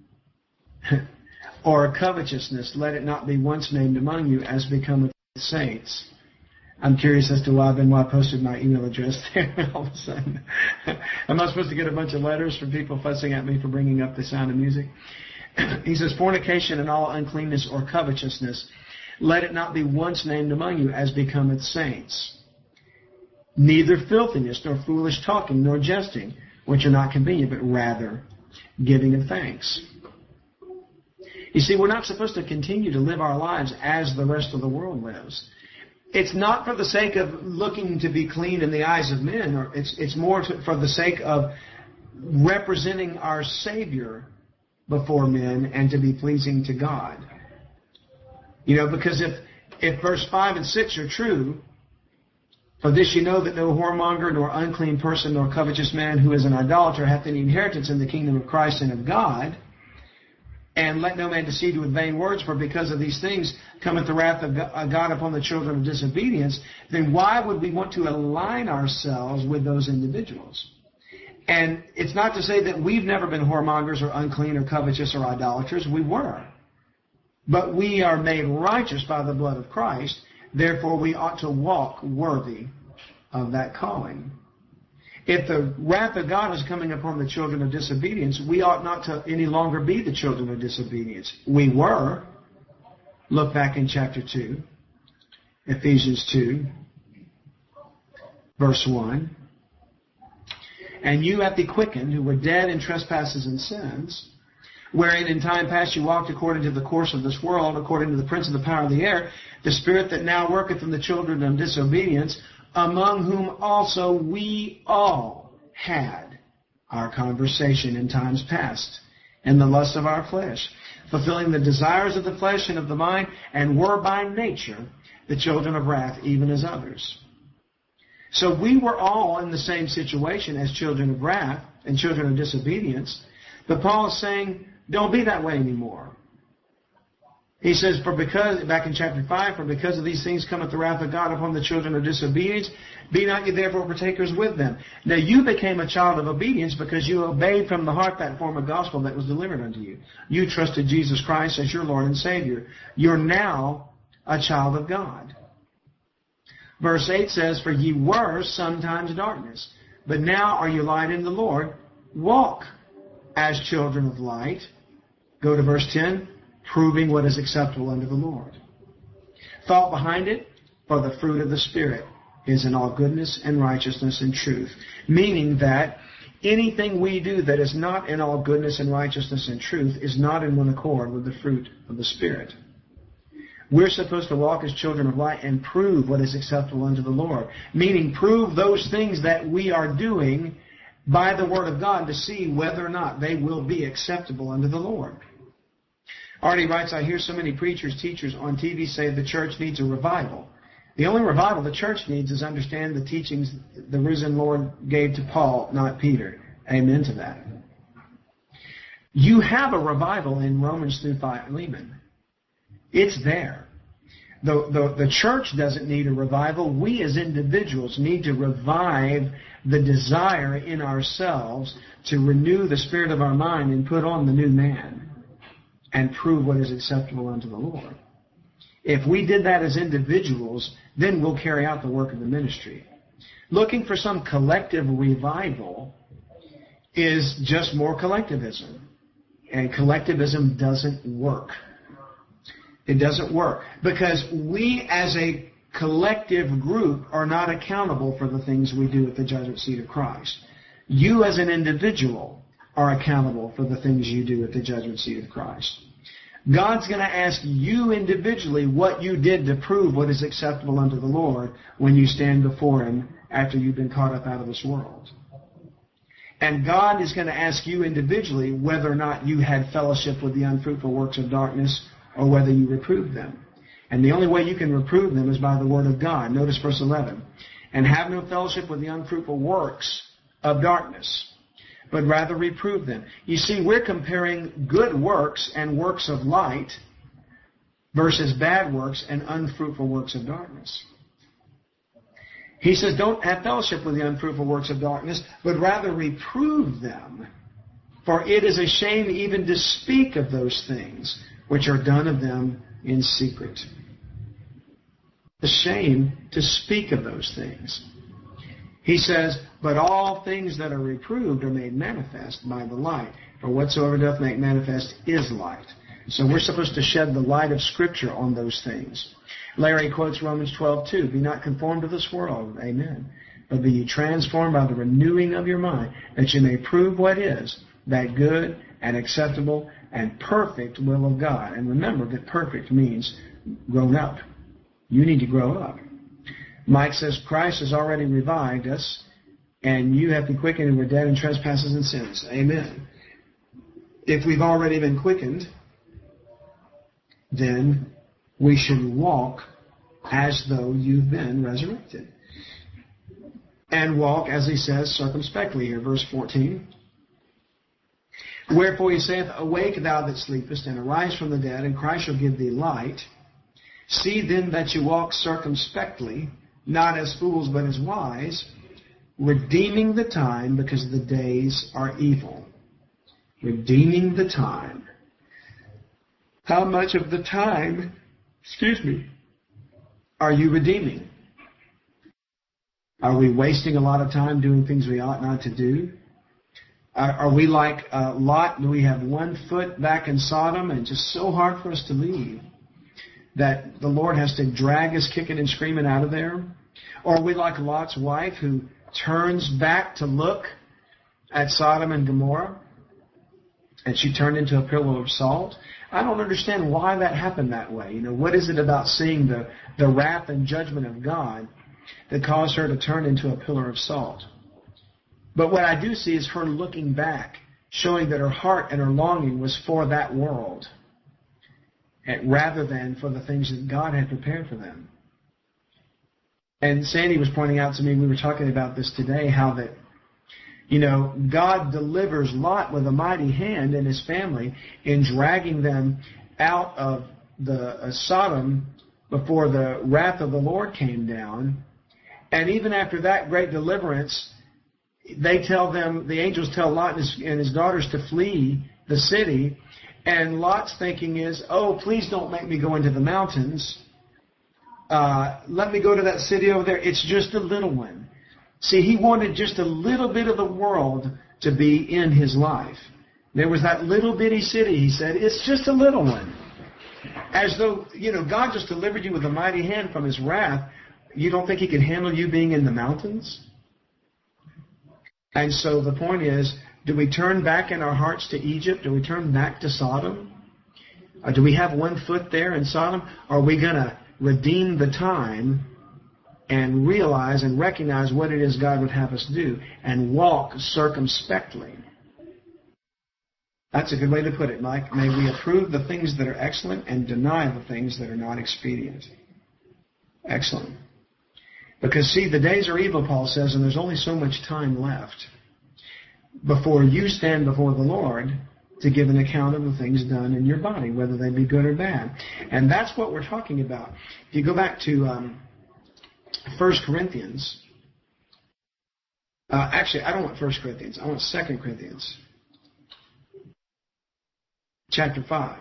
or covetousness, let it not be once named among you as becometh the saints. I'm curious as to why Benoit posted my email address there all of a sudden. Am I supposed to get a bunch of letters from people fussing at me for bringing up the Sound of Music? He says, fornication and all uncleanness or covetousness, let it not be once named among you as becometh saints. Neither filthiness, nor foolish talking, nor jesting, which are not convenient, but rather giving of thanks. You see, we're not supposed to continue to live our lives as the rest of the world lives. It's not for the sake of looking to be clean in the eyes of men, or it's more for the sake of representing our Savior before men and to be pleasing to God. You know, because if verse 5 and 6 are true, for this you know that no whoremonger, nor unclean person, nor covetous man who is an idolater hath any inheritance in the kingdom of Christ and of God. And let no man deceive you with vain words, for because of these things cometh the wrath of God upon the children of disobedience. Then why would we want to align ourselves with those individuals? And it's not to say that we've never been whoremongers or unclean or covetous or idolaters. We were. But we are made righteous by the blood of Christ. Therefore, we ought to walk worthy of that calling. If the wrath of God is coming upon the children of disobedience, we ought not to any longer be the children of disobedience. We were. Look back in chapter 2, Ephesians 2, verse 1. And you hath he quickened, who were dead in trespasses and sins, wherein in time past you walked according to the course of this world, according to the prince of the power of the air, the spirit that now worketh in the children of disobedience, among whom also we all had our conversation in times past, in the lust of our flesh, fulfilling the desires of the flesh and of the mind, and were by nature the children of wrath, even as others. So we were all in the same situation as children of wrath and children of disobedience, but Paul is saying, don't be that way anymore. He says, back in chapter 5, for because of these things cometh the wrath of God upon the children of disobedience, be not ye therefore partakers with them. Now you became a child of obedience because you obeyed from the heart that form of gospel that was delivered unto you. You trusted Jesus Christ as your Lord and Savior. You're now a child of God. Verse 8 says, for ye were sometimes darkness, but now are you light in the Lord. Walk as children of light. Go to verse 10. Proving what is acceptable unto the Lord. Thought behind it, for the fruit of the Spirit is in all goodness and righteousness and truth. Meaning that anything we do that is not in all goodness and righteousness and truth is not in one accord with the fruit of the Spirit. We're supposed to walk as children of light and prove what is acceptable unto the Lord. Meaning prove those things that we are doing by the Word of God to see whether or not they will be acceptable unto the Lord. Artie writes, I hear so many preachers, teachers on TV say the church needs a revival. The only revival the church needs is understand the teachings the risen Lord gave to Paul, not Peter. Amen to that. You have a revival in Romans through Philemon. It's there. The church doesn't need a revival. We as individuals need to revive the desire in ourselves to renew the spirit of our mind and put on the new man and prove what is acceptable unto the Lord. If we did that as individuals, then we'll carry out the work of the ministry. Looking for some collective revival is just more collectivism. And collectivism doesn't work. It doesn't work. Because we as a collective group are not accountable for the things we do at the judgment seat of Christ. You as an individual are accountable for the things you do at the judgment seat of Christ. God's going to ask you individually what you did to prove what is acceptable unto the Lord when you stand before Him after you've been caught up out of this world. And God is going to ask you individually whether or not you had fellowship with the unfruitful works of darkness or whether you reproved them. And the only way you can reprove them is by the Word of God. Notice verse 11. And have no fellowship with the unfruitful works of darkness, but rather reprove them. You see, we're comparing good works and works of light versus bad works and unfruitful works of darkness. He says, don't have fellowship with the unfruitful works of darkness, but rather reprove them. For it is a shame even to speak of those things which are done of them in secret. A shame to speak of those things. He says, but all things that are reproved are made manifest by the light. For whatsoever doth make manifest is light. So we're supposed to shed the light of Scripture on those things. Larry quotes Romans 12:2. Be not conformed to this world. Amen. But be ye transformed by the renewing of your mind, that you may prove what is that good and acceptable and perfect will of God. And remember that perfect means grown up. You need to grow up. Mike says, Christ has already revived us, and you have been quickened and were dead in trespasses and sins. Amen. If we've already been quickened, then we should walk as though you've been resurrected. And walk, as he says, circumspectly here, verse 14. Wherefore he saith, awake thou that sleepest, and arise from the dead, and Christ shall give thee light. See then that you walk circumspectly, not as fools, but as wise, redeeming the time, because the days are evil. Redeeming the time. How much of the time, are you redeeming? Are we wasting a lot of time doing things we ought not to do? Are we like Lot? Do we have one foot back in Sodom and just so hard for us to leave that the Lord has to drag us kicking and screaming out of there? Or are we like Lot's wife who turns back to look at Sodom and Gomorrah and she turned into a pillar of salt? I don't understand why that happened that way. You know, what is it about seeing the wrath and judgment of God that caused her to turn into a pillar of salt? But what I do see is her looking back, showing that her heart and her longing was for that world, rather than for the things that God had prepared for them. And Sandy was pointing out to me, we were talking about this today, how that, you know, God delivers Lot with a mighty hand and his family in dragging them out of the Sodom before the wrath of the Lord came down. And even after that great deliverance, the angels tell Lot and his daughters to flee the city. And Lot's thinking is, oh, please don't make me go into the mountains. Let me go to that city over there. It's just a little one. See, he wanted just a little bit of the world to be in his life. There was that little bitty city, he said, it's just a little one. As though, you know, God just delivered you with a mighty hand from his wrath. You don't think he can handle you being in the mountains? And so the point is, do we turn back in our hearts to Egypt? Do we turn back to Sodom? Or do we have one foot there in Sodom? Or are we going to redeem the time and realize and recognize what it is God would have us do and walk circumspectly? That's a good way to put it, Mike. May we approve the things that are excellent and deny the things that are not expedient. Excellent. Because, see, the days are evil, Paul says, and there's only so much time left before you stand before the Lord to give an account of the things done in your body, whether they be good or bad. And that's what we're talking about. If you go back to 1 Corinthians, actually, I don't want 1 Corinthians. I want 2 Corinthians, chapter 5,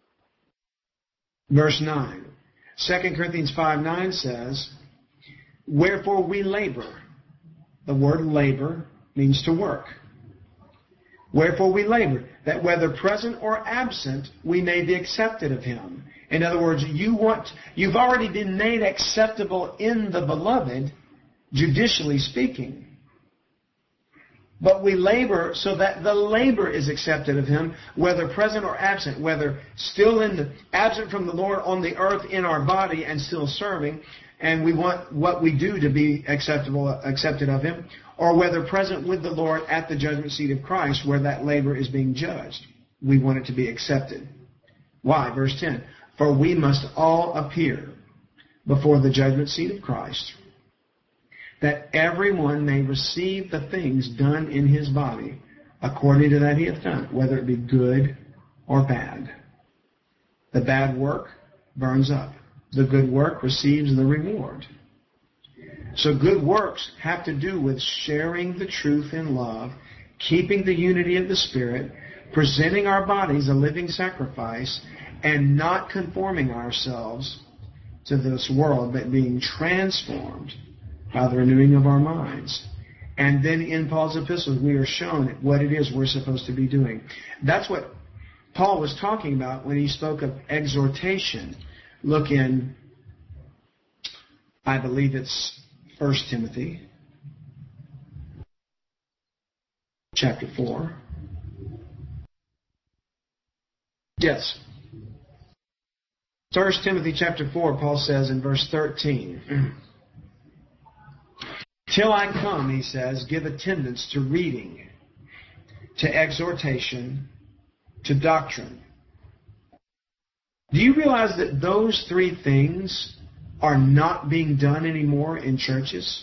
verse 9. 2 Corinthians 5:9 says, wherefore we labor. The word labor means to work. Wherefore we labor, that whether present or absent, we may be accepted of him. In other words, you've already been made acceptable in the beloved, judicially speaking. But we labor so that the labor is accepted of him, whether present or absent, whether still absent from the Lord on the earth in our body and still serving, and we want what we do to be accepted of him, or whether present with the Lord at the judgment seat of Christ where that labor is being judged. We want it to be accepted. Why? Verse 10. For we must all appear before the judgment seat of Christ, that everyone may receive the things done in his body according to that he hath done, whether it be good or bad. The bad work burns up. The good work receives the reward. So good works have to do with sharing the truth in love, keeping the unity of the Spirit, presenting our bodies a living sacrifice, and not conforming ourselves to this world, but being transformed by the renewing of our minds. And then in Paul's epistles, we are shown what it is we're supposed to be doing. That's what Paul was talking about when he spoke of exhortation. Look in, I believe it's 1 Timothy chapter 4. Yes. 1 Timothy chapter 4, Paul says in verse 13, till I come, he says, give attendance to reading, to exhortation, to doctrine. Do you realize that those three things are not being done anymore in churches?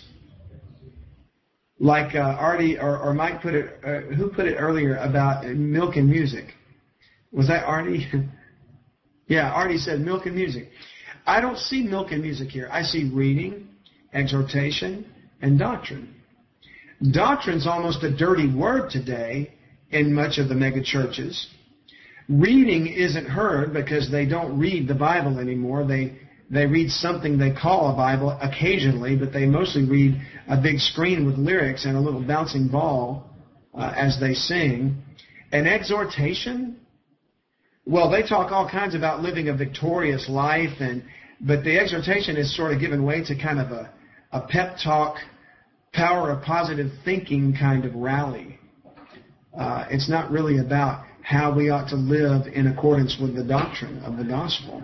Like Artie or Mike put it, who put it earlier about milk and music? Was that Artie? Yeah, Artie said milk and music. I don't see milk and music here. I see reading, exhortation, and doctrine. Doctrine's almost a dirty word today in much of the mega churches. Reading isn't heard because they don't read the Bible anymore. They read something they call a Bible occasionally, but they mostly read a big screen with lyrics and a little bouncing ball as they sing. And exhortation, well, they talk all kinds about living a victorious life, but the exhortation is sort of given way to kind of a pep talk, power of positive thinking kind of rally. It's not really about how we ought to live in accordance with the doctrine of the gospel.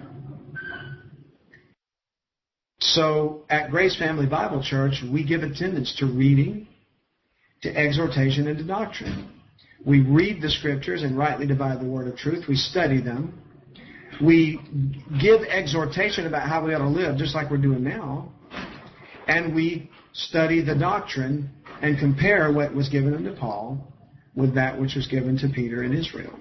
So at Grace Family Bible Church, we give attendance to reading, to exhortation, and to doctrine. We read the Scriptures and rightly divide the word of truth. We study them. We give exhortation about how we ought to live, just like we're doing now. And we study the doctrine and compare what was given unto Paul with that which was given to Peter in Israel.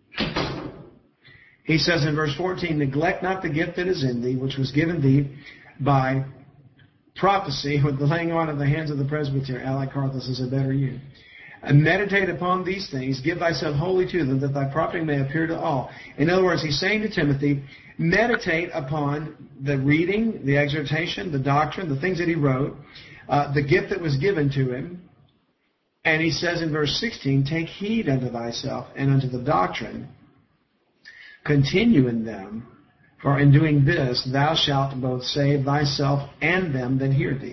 He says in verse 14, neglect not the gift that is in thee, which was given thee by prophecy with the laying on of the hands of the presbyter. Alicarthus is a better you. And meditate upon these things, give thyself wholly to them, that thy profiting may appear to all. In other words, he's saying to Timothy, meditate upon the reading, the exhortation, the doctrine, the things that he wrote, the gift that was given to him. And he says in verse 16, take heed unto thyself and unto the doctrine. Continue in them, for in doing this thou shalt both save thyself and them that hear thee.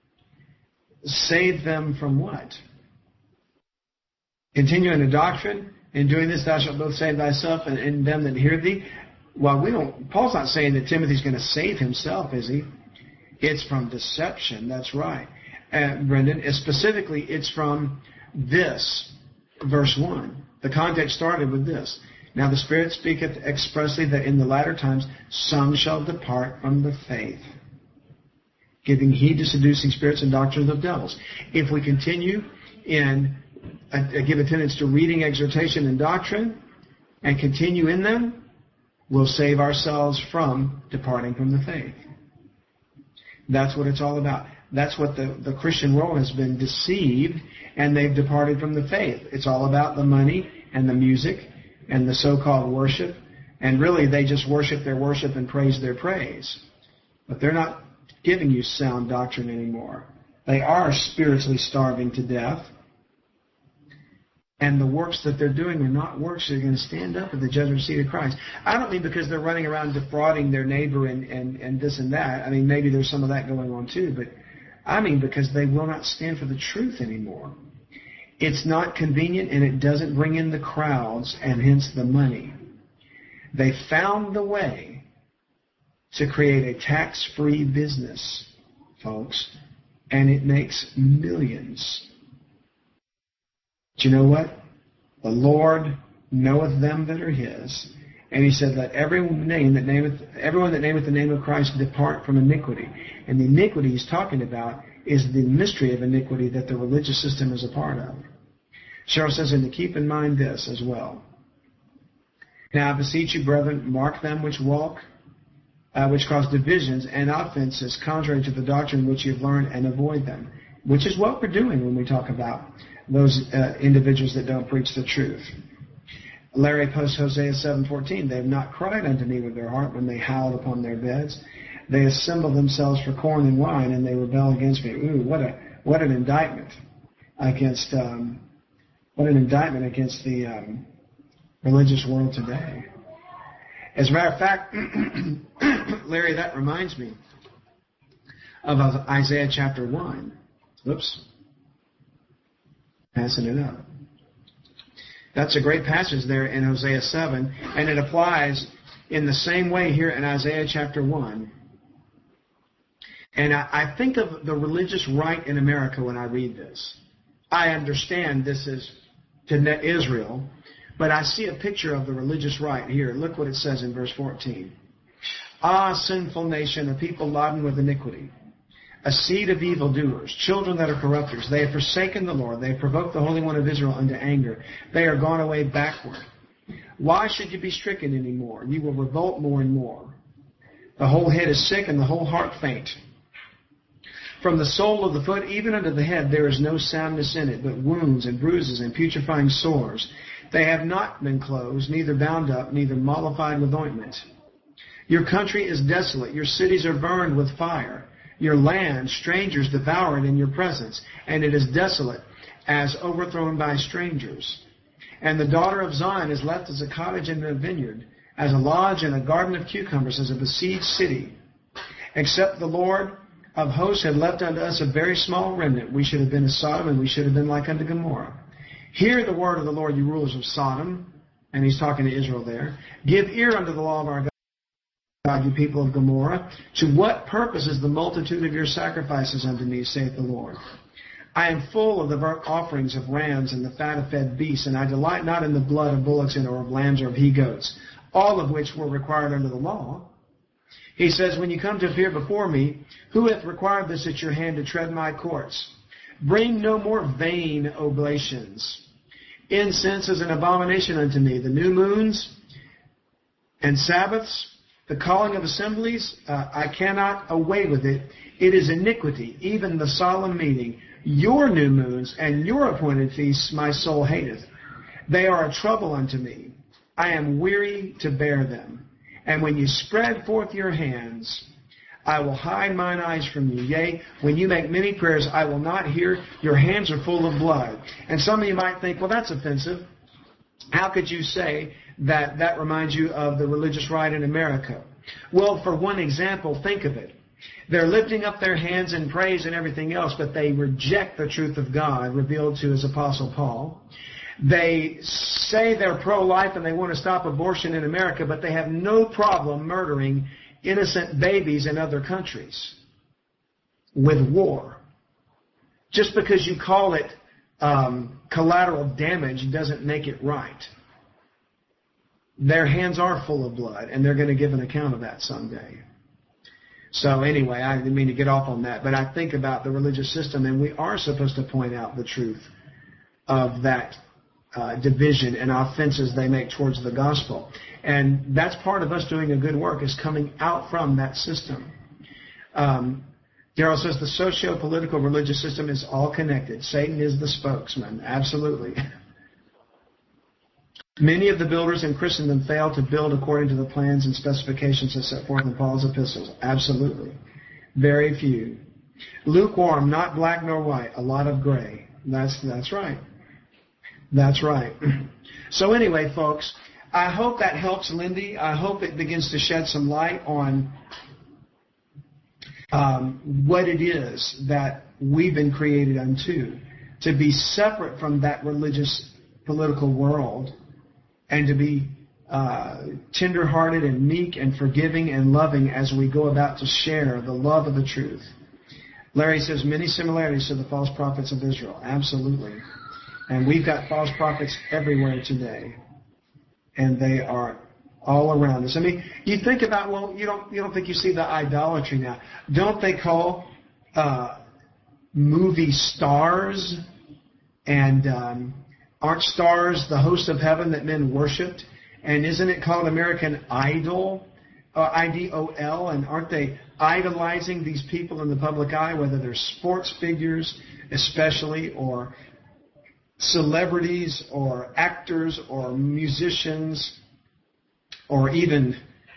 Save them from what? Continue in the doctrine. In doing this thou shalt both save thyself and them that hear thee. Well, Paul's not saying that Timothy's going to save himself, is he? It's from deception, that's right. Brendan, specifically, it's from this, verse 1. The context started with this. Now the Spirit speaketh expressly that in the latter times some shall depart from the faith, giving heed to seducing spirits and doctrines of devils. If we continue in, give attendance to reading, exhortation, and doctrine, and continue in them, we'll save ourselves from departing from the faith. That's what it's all about. That's what the Christian world has been deceived, and they've departed from the faith. It's all about the money and the music and the so-called worship, and really they just worship their worship and praise their praise. But they're not giving you sound doctrine anymore. They are spiritually starving to death, and the works that they're doing are not works that are going to stand up at the judgment seat of Christ. I don't mean because they're running around defrauding their neighbor and this and that. I mean, maybe there's some of that going on too, but I mean because they will not stand for the truth anymore. It's not convenient, and it doesn't bring in the crowds and hence the money. They found the way to create a tax-free business, folks, and it makes millions. Do you know what? The Lord knoweth them that are His, And he said, let everyone that nameth the name of Christ depart from iniquity. And the iniquity he's talking about is the mystery of iniquity that the religious system is a part of. Cheryl says, and to keep in mind this as well. Now I beseech you, brethren, mark them which cause divisions and offenses contrary to the doctrine which you have learned, and avoid them. Which is what we're doing when we talk about those individuals that don't preach the truth. Larry posts Hosea 7:14. They have not cried unto me with their heart when they howled upon their beds. They assemble themselves for corn and wine, and they rebel against me. Ooh, what an indictment against the religious world today. As a matter of fact, Larry, that reminds me of Isaiah chapter 1. Whoops. Passing it up. That's a great passage there in Hosea 7, and it applies in the same way here in Isaiah chapter 1. And I think of the religious right in America when I read this. I understand this is to Israel, but I see a picture of the religious right here. Look what it says in verse 14. Ah, sinful nation, a people laden with iniquity, a seed of evildoers, children that are corrupters. They have forsaken the Lord. They have provoked the Holy One of Israel unto anger. They are gone away backward. Why should you be stricken any more? You will revolt more and more. The whole head is sick and the whole heart faint. From the sole of the foot even unto the head there is no soundness in it, but wounds and bruises and putrefying sores. They have not been closed, neither bound up, neither mollified with ointment. Your country is desolate. Your cities are burned with fire. Your land, strangers devour it in your presence, and it is desolate, as overthrown by strangers. And the daughter of Zion is left as a cottage in a vineyard, as a lodge in a garden of cucumbers, as a besieged city. Except the Lord of hosts had left unto us a very small remnant, we should have been as Sodom, and we should have been like unto Gomorrah. Hear the word of the Lord, you rulers of Sodom, and he's talking to Israel there. Give ear unto the law of our God, you people of Gomorrah. To what purpose is the multitude of your sacrifices unto me, saith the Lord? I am full of the burnt offerings of rams and the fat of fed beasts, and I delight not in the blood of bullocks or of lambs or of he-goats, all of which were required under the law. He says, when you come to appear before me, who hath required this at your hand to tread my courts? Bring no more vain oblations. Incense is an abomination unto me. The new moons and Sabbaths, the calling of assemblies, I cannot away with it. It is iniquity, even the solemn meeting. Your new moons and your appointed feasts my soul hateth. They are a trouble unto me. I am weary to bear them. And when you spread forth your hands, I will hide mine eyes from you. Yea, when you make many prayers, I will not hear. Your hands are full of blood. And some of you might think, well, that's offensive. How could you say that reminds you of the religious right in America? Well, for one example, think of it. They're lifting up their hands in praise and everything else, but they reject the truth of God revealed to his apostle Paul. They say they're pro-life and they want to stop abortion in America, but they have no problem murdering innocent babies in other countries with war. Just because you call it collateral damage doesn't make it right. Their hands are full of blood, and they're going to give an account of that someday. So anyway, I didn't mean to get off on that, but I think about the religious system, and we are supposed to point out the truth of that division and offenses they make towards the gospel. And that's part of us doing a good work, is coming out from that system. Darrell says the socio-political religious system is all connected. Satan is the spokesman. Absolutely. Many of the builders in Christendom fail to build according to the plans and specifications as set forth in Paul's epistles. Absolutely. Very few. Lukewarm, not black nor white, a lot of gray. That's right. That's right. So anyway, folks, I hope that helps Lindy. I hope it begins to shed some light on what it is that we've been created unto, to be separate from that religious political world, and to be tender-hearted and meek and forgiving and loving as we go about to share the love of the truth. Larry says many similarities to the false prophets of Israel. Absolutely. And we've got false prophets everywhere today. And they are all around us. I mean, you think about, well, you don't think you see the idolatry now. Don't they call movie stars and aren't stars the host of heaven that men worshipped? And isn't it called American Idol, IDOL? And aren't they idolizing these people in the public eye, whether they're sports figures especially, or celebrities, or actors, or musicians, or even,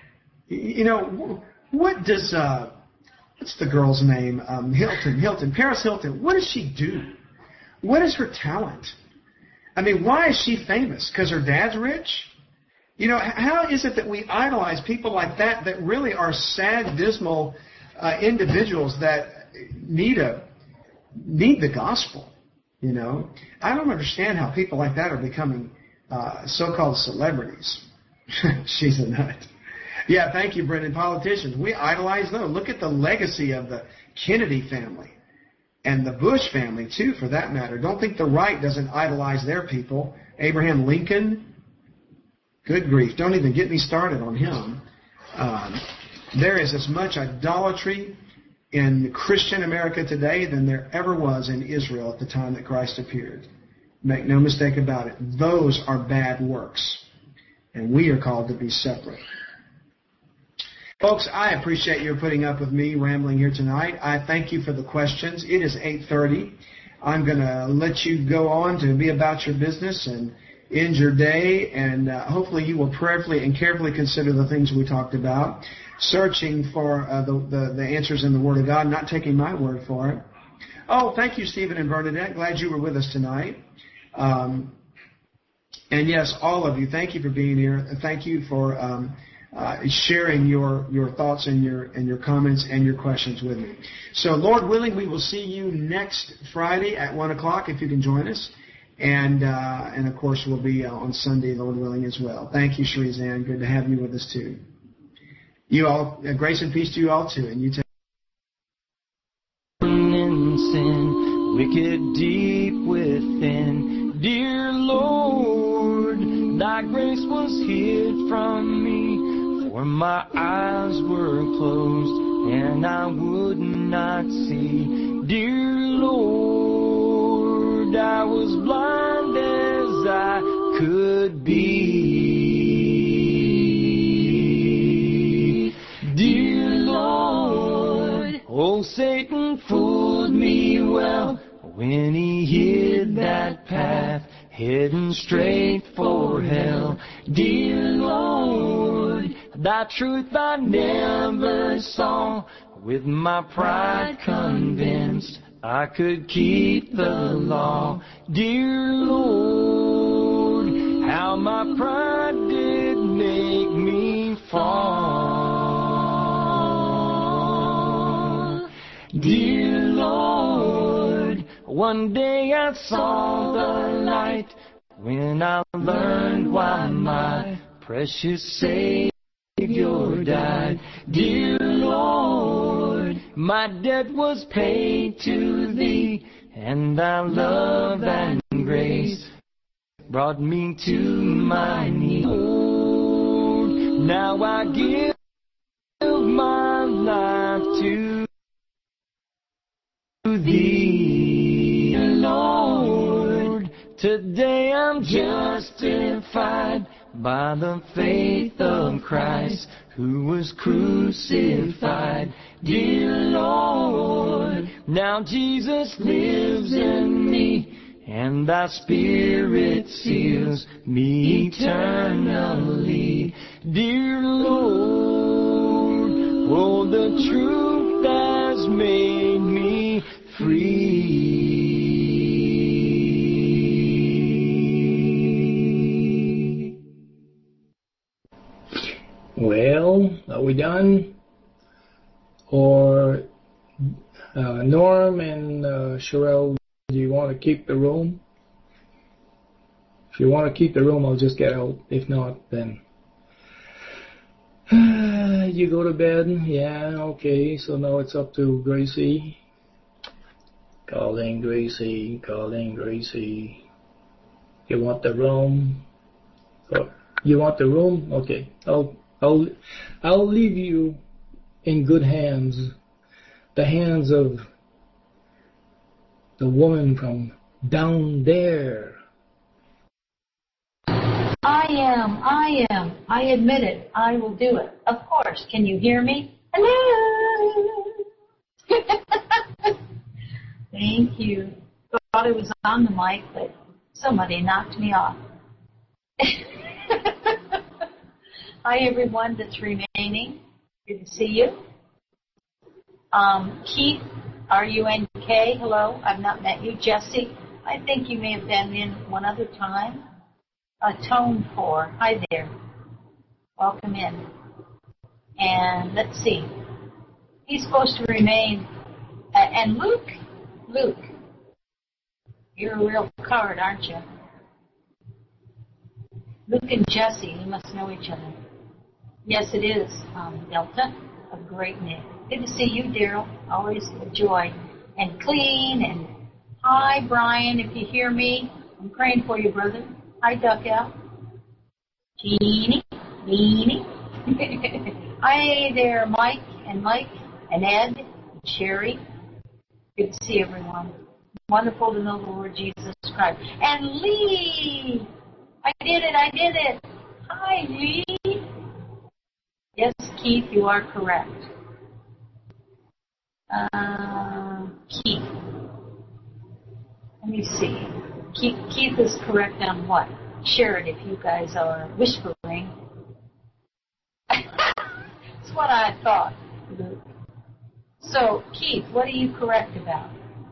what does, what's the girl's name? Paris Hilton. What does she do? What is her talent? I mean, why is she famous? Because her dad's rich? How is it that we idolize people like that really are sad, dismal individuals that need the gospel? I don't understand how people like that are becoming so-called celebrities. She's a nut. Yeah, thank you, Brendan. Politicians, we idolize them. Look at the legacy of the Kennedy family and the Bush family, too, for that matter. Don't think the right doesn't idolize their people. Abraham Lincoln, good grief. Don't even get me started on him. There is as much idolatry in Christian America today than there ever was in Israel at the time that Christ appeared. Make no mistake about it. Those are bad works. And we are called to be separate. Folks, I appreciate your putting up with me rambling here tonight. I thank you for the questions. It is 8:30. I'm going to let you go on to be about your business and end your day. And hopefully you will prayerfully and carefully consider the things we talked about, searching for the answers in the Word of God, not taking my word for it. Oh, thank you, Stephen and Bernadette. Glad you were with us tonight. And yes, all of you, thank you for being here. Thank you for sharing your thoughts and your comments and your questions with me. So, Lord willing, we will see you next Friday at 1 o'clock if you can join us. And of course, we'll be on Sunday, Lord willing, as well. Thank you, Shreezan. Good to have you with us, too. You all, grace and peace to you all, too. And you take in sin, wicked deep within. Dear Lord, thy grace was hid from me, for my eyes were closed and I would not see. Dear Lord, I was blind as I could be. Dear Lord, old Satan fooled me well when he hid that path, heading straight for hell. Dear Lord, thy truth I never saw. With my pride convinced I could keep the law. Dear Lord, how my pride did make me fall. Dear Lord, one day I saw the light when I learned why my precious Savior died. Dear Lord, my debt was paid to thee, and thy love and grace brought me to my knees. Lord, now I give my life to thee, Lord. Today I'm justified by the faith of Christ, who was crucified. Dear Lord, now Jesus lives in me, and thy Spirit seals me eternally. Dear Lord, oh, the truth has made me free. Well, are we done? Or Norm and Sherelle, do you want to keep the room? If you want to keep the room, I'll just get out. If not, then you go to bed. Yeah, okay. So now it's up to Gracie. Calling Gracie, calling Gracie. You want the room? You want the room? Okay. I'll leave you in good hands. The hands of the woman from down there. I am. I admit it. I will do it. Of course. Can you hear me? Hello. Thank you. Thought it was on the mic, but somebody knocked me off. Hi, everyone that's remaining. Good to see you. Keith, R-U-N-K, hello. I've not met you. Jesse, I think you may have been in one other time. Tone 4, hi there. Welcome in. And let's see. He's supposed to remain. And Luke, you're a real coward, aren't you? Luke and Jesse, you must know each other. Yes, it is, Delta, a great name. Good to see you, Daryl. Always a joy. And Clean, and hi, Brian, if you hear me. I'm praying for you, brother. Hi, Duck Out. Jeannie, Beanie. Hi there, Mike, and Ed, and Sherry. Good to see everyone. Wonderful to know the Lord Jesus Christ. And Lee! I did it. Hi, Lee. Yes, Keith, you are correct. Keith. Let me see. Keith is correct on what? Share it if you guys are whispering. That's what I thought. So, Keith, what are you correct about?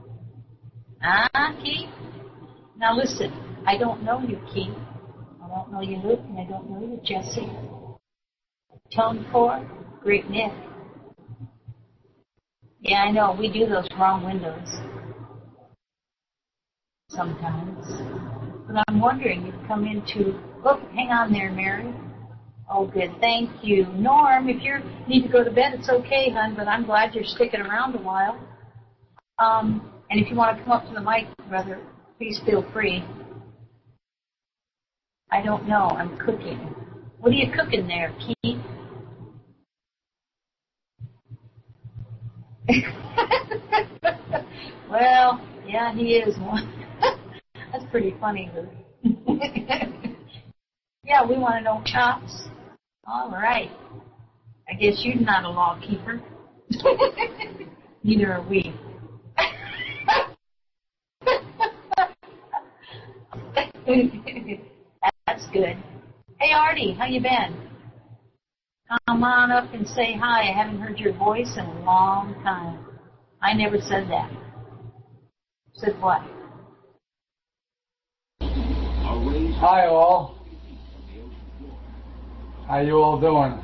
Keith? Now listen, I don't know you, Keith. I don't know you, Luke, and I don't know you, Jesse. Tone 4, great Nick. Yeah, I know, we do those wrong windows. Sometimes. But I'm wondering, you've come into, look, hang on there, Mary. Oh, good, thank you. Norm, if you need to go to bed, it's okay, hon, but I'm glad you're sticking around a while. And if you want to come up to the mic, brother, please feel free. I don't know, I'm cooking. What are you cooking there, Keith? Well, yeah, he is one. That's pretty funny, Luke. Yeah, we want to know chops. All right. I guess you're not a law keeper. Neither are we. That's good. Hey, Artie, how you been? Come on up and say hi. I haven't heard your voice in a long time. I never said that. Said what? Hi, all. How you all doing?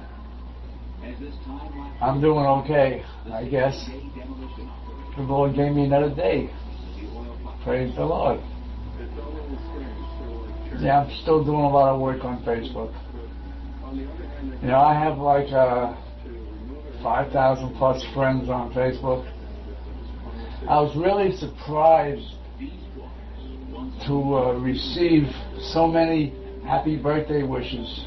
I'm doing okay, I guess. The Lord gave me another day. Praise the Lord. Yeah, I'm still doing a lot of work on Facebook. You know, I have like 5,000 plus friends on Facebook. I was really surprised to receive so many happy birthday wishes.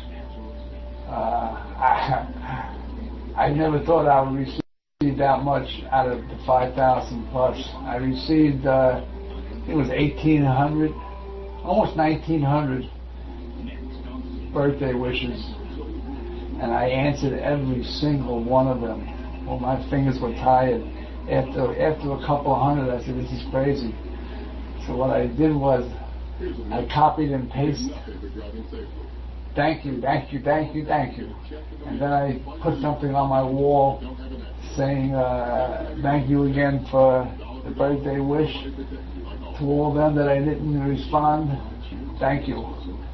I never thought I would receive that much out of the 5,000 plus. I received, I think it was 1,800, almost 1,900 birthday wishes. And I answered every single one of them. Well, my fingers were tired. After a couple of hundred, I said, this is crazy. So what I did was, I copied and pasted, thank you, thank you, thank you, thank you. And then I put something on my wall saying, thank you again for the birthday wish. To all them that I didn't respond, thank you.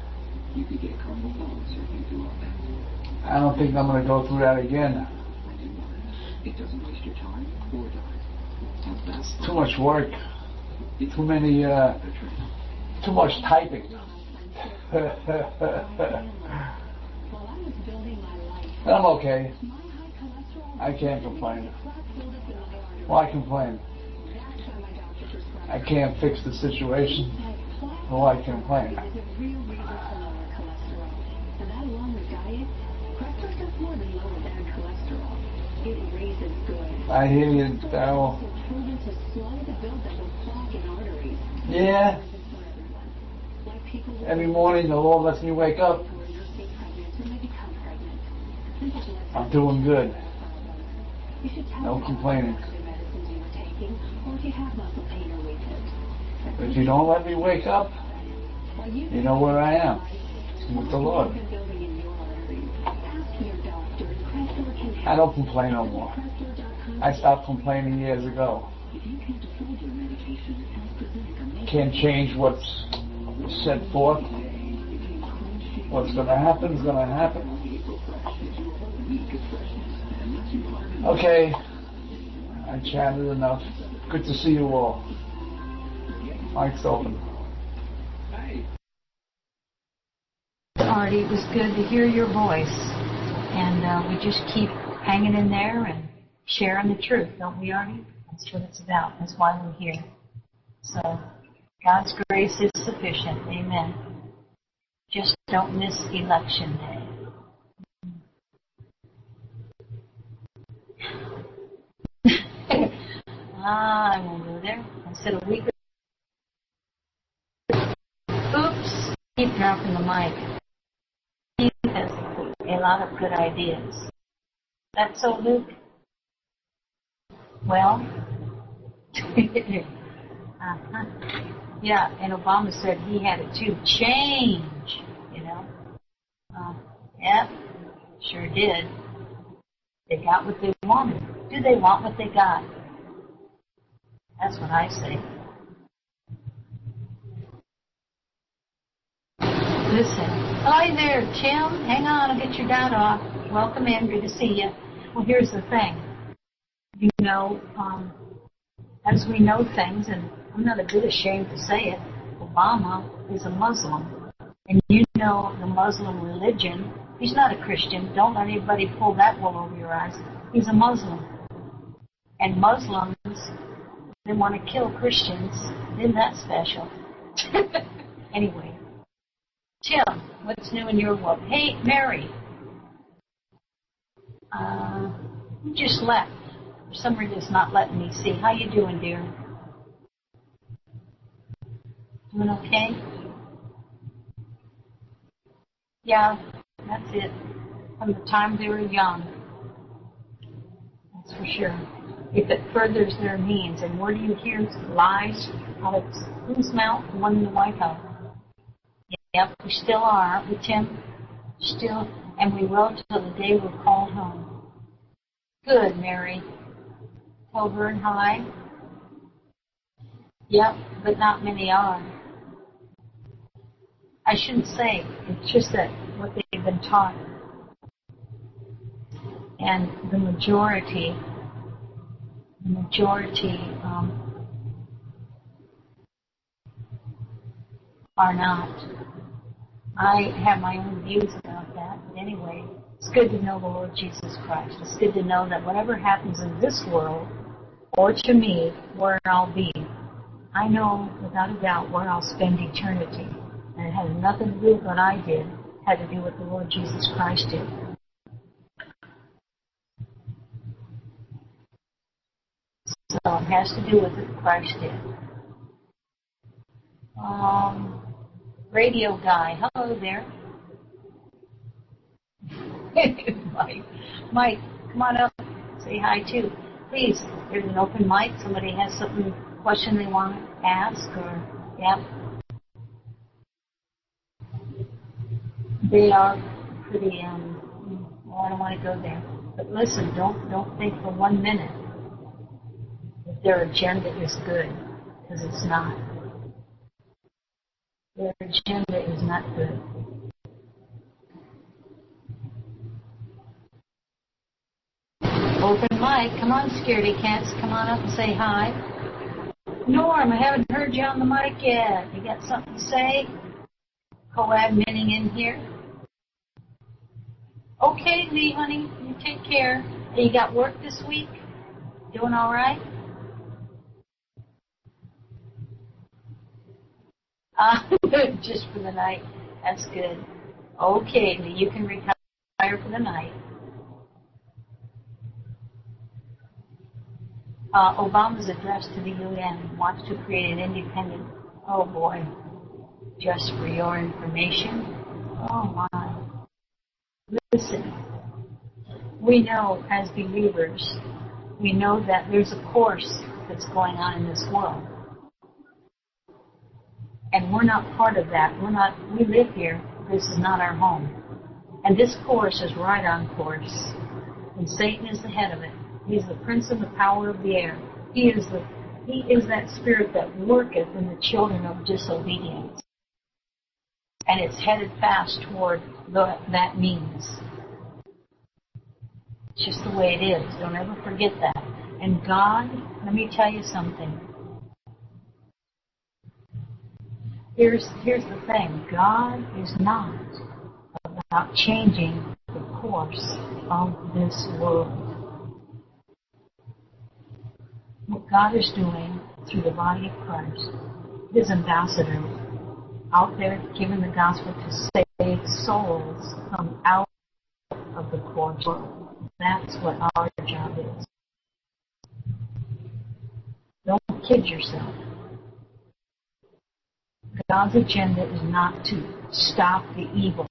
I don't think I'm going to go through that again. It's too much work. Too much typing. I'm okay. I can't complain. Why complain? I can't fix the situation. Why complain? I hear you, Daryl. Yeah. Every morning the Lord lets me wake up. I'm doing good. No complaining. But if you don't let me wake up, you know where I am. I'm with the Lord. I don't complain no more. I stopped complaining years ago. Can't change what's set forth. What's going to happen is going to happen. Okay, I chatted enough. Good to see you all. Mike's open. Artie, it was good to hear your voice. And we just keep hanging in there and sharing the truth, don't we, Artie? That's what it's about. That's why we're here. So, God's grace is sufficient. Amen. Just don't miss election day. I won't go there. I said a week. Oops. Keep dropping the mic. He has a lot of good ideas. That's so, Luke? Well, yeah, and Obama said he had it too. Change, you know. Yeah, sure did. They got what they wanted. Do they want what they got? That's what I say. Listen. Hi there, Tim. Hang on, I'll get your dad off. Welcome in. Good to see you. Well, here's the thing. You know, as we know things, and I'm not a bit ashamed to say it, Obama is a Muslim. And you know the Muslim religion. He's not a Christian. Don't let anybody pull that wool over your eyes. He's a Muslim. And Muslims, they want to kill Christians. Isn't that special? Anyway. Tim, what's new in your world? Hey, Mary. You just left. For some reason, it's not letting me see. How you doing, dear? Doing okay? Yeah, that's it. From the time they were young. That's for sure. If it furthers their means. And where do you hear lies out of whose mouth? The one in the White House. Yep, we still are, aren't we, Tim? Still, and we will till the day we're called home. Good, Mary. Tell Vern hi. Yep, but not many are. I shouldn't say. It's just that what they've been taught. And the majority are not. I have my own views about that. But anyway, it's good to know the Lord Jesus Christ. It's good to know that whatever happens in this world, or to me, where I'll be, I know without a doubt where I'll spend eternity. And it has nothing to do with what I did. It had to do with the Lord Jesus Christ did. So it has to do with what Christ did. Radio guy, hello there. Mike, come on up, say hi too. Please, there's an open mic. Somebody has something, question they want to ask, or yeah. They are pretty. Well, I don't want to go there. But listen, don't think for 1 minute that their agenda is good, because it's not. Their agenda is not good. Open mic. Come on, scaredy cats. Come on up and say hi. Norm, I haven't heard you on the mic yet. You got something to say? Co-admitting in here. Okay, Lee, honey. You take care. Hey, you got work this week? Doing all right? Just for the night. That's good. Okay, Lee, you can retire for the night. Obama's address to the UN wants to create an independent, oh boy, just for your information. Oh my. Listen, we know as believers, we know that there's a course that's going on in this world. And we're not part of that. We live here. This is not our home. And this course is right on course. And Satan is the head of it. He's the prince of the power of the air. He is that spirit that worketh in the children of disobedience. And it's headed fast toward that means. It's just the way it is. Don't ever forget that. And God, let me tell you something. Here's the thing. God is not about changing the course of this world. What God is doing through the body of Christ, His ambassadors, out there giving the gospel to save souls from out of the course. That's what our job is. Don't kid yourself. God's agenda is not to stop the evil.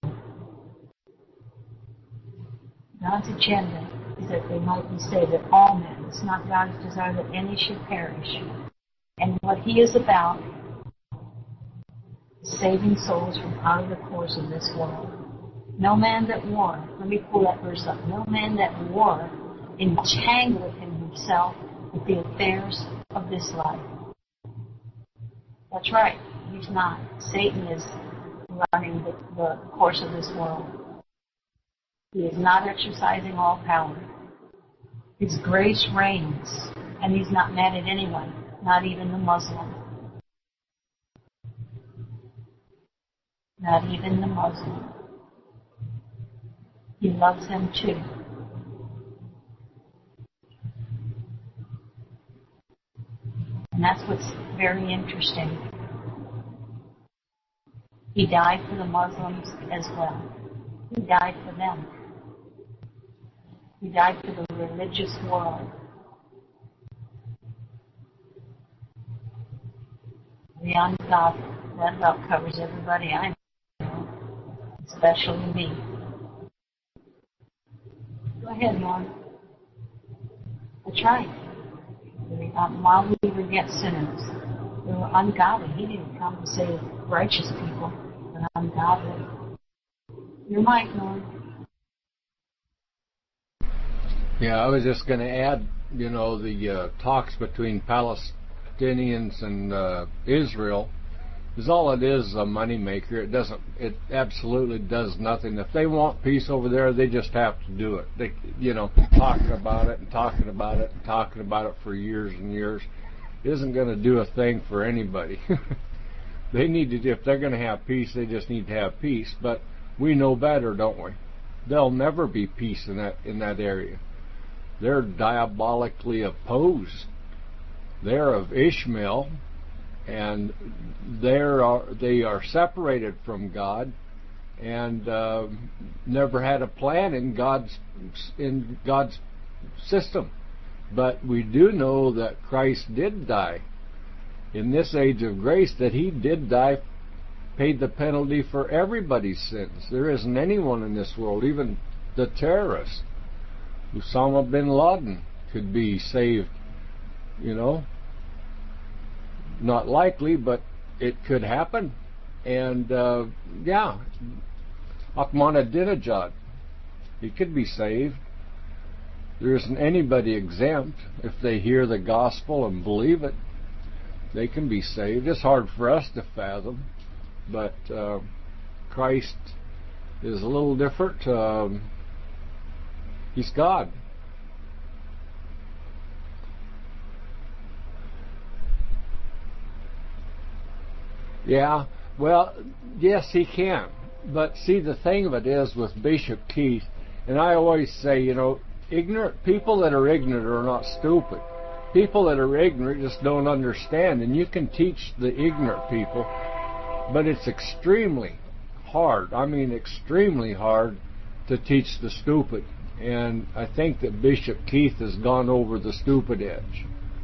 God's agenda is that they might be saved, that all men. It's not God's desire that any should perish. And what He is about is saving souls from out of the course of this world. No man that war, let me pull that verse up, no man that war entangleth himself with the affairs of this life. That's right. He's not. Satan is running the course of this world. He is not exercising all power. His grace reigns, and He's not mad at anyone, not even the Muslim. Not even the Muslim. He loves them too. And that's what's very interesting. He died for the Muslims as well. He died for them. He died for the religious world. The ungodly. That about covers everybody I know, especially me. Go ahead, Norm. That's right. While we were yet sinners, we were ungodly. He didn't come to save righteous people, but ungodly. Your mic, Norm. Yeah, I was just going to add, the talks between Palestinians and Israel is all it is, a moneymaker. It absolutely does nothing. If they want peace over there, they just have to do it. They, talking about it and talking about it and talking about it for years and years isn't going to do a thing for anybody. They need to, if they're going to have peace, they just need to have peace. But we know better, don't we? There'll never be peace in that area. They're diabolically opposed. They're of Ishmael, and they are separated from God, and never had a plan in God's system. But we do know that Christ did die in this age of grace, that He did die, paid the penalty for everybody's sins. There isn't anyone in this world, even the terrorists. Osama bin Laden could be saved, Not likely, but it could happen. And, Ahmadinejad, he could be saved. There isn't anybody exempt. If they hear the gospel and believe it, they can be saved. It's hard for us to fathom, but Christ is a little different. He's God. Yeah, well, yes, He can. But see, the thing of it is with Bishop Keith, and I always say, ignorant people that are ignorant are not stupid. People that are ignorant just don't understand, and you can teach the ignorant people, but it's extremely hard. I mean, extremely hard to teach the stupid. And I think that Bishop Keith has gone over the stupid edge.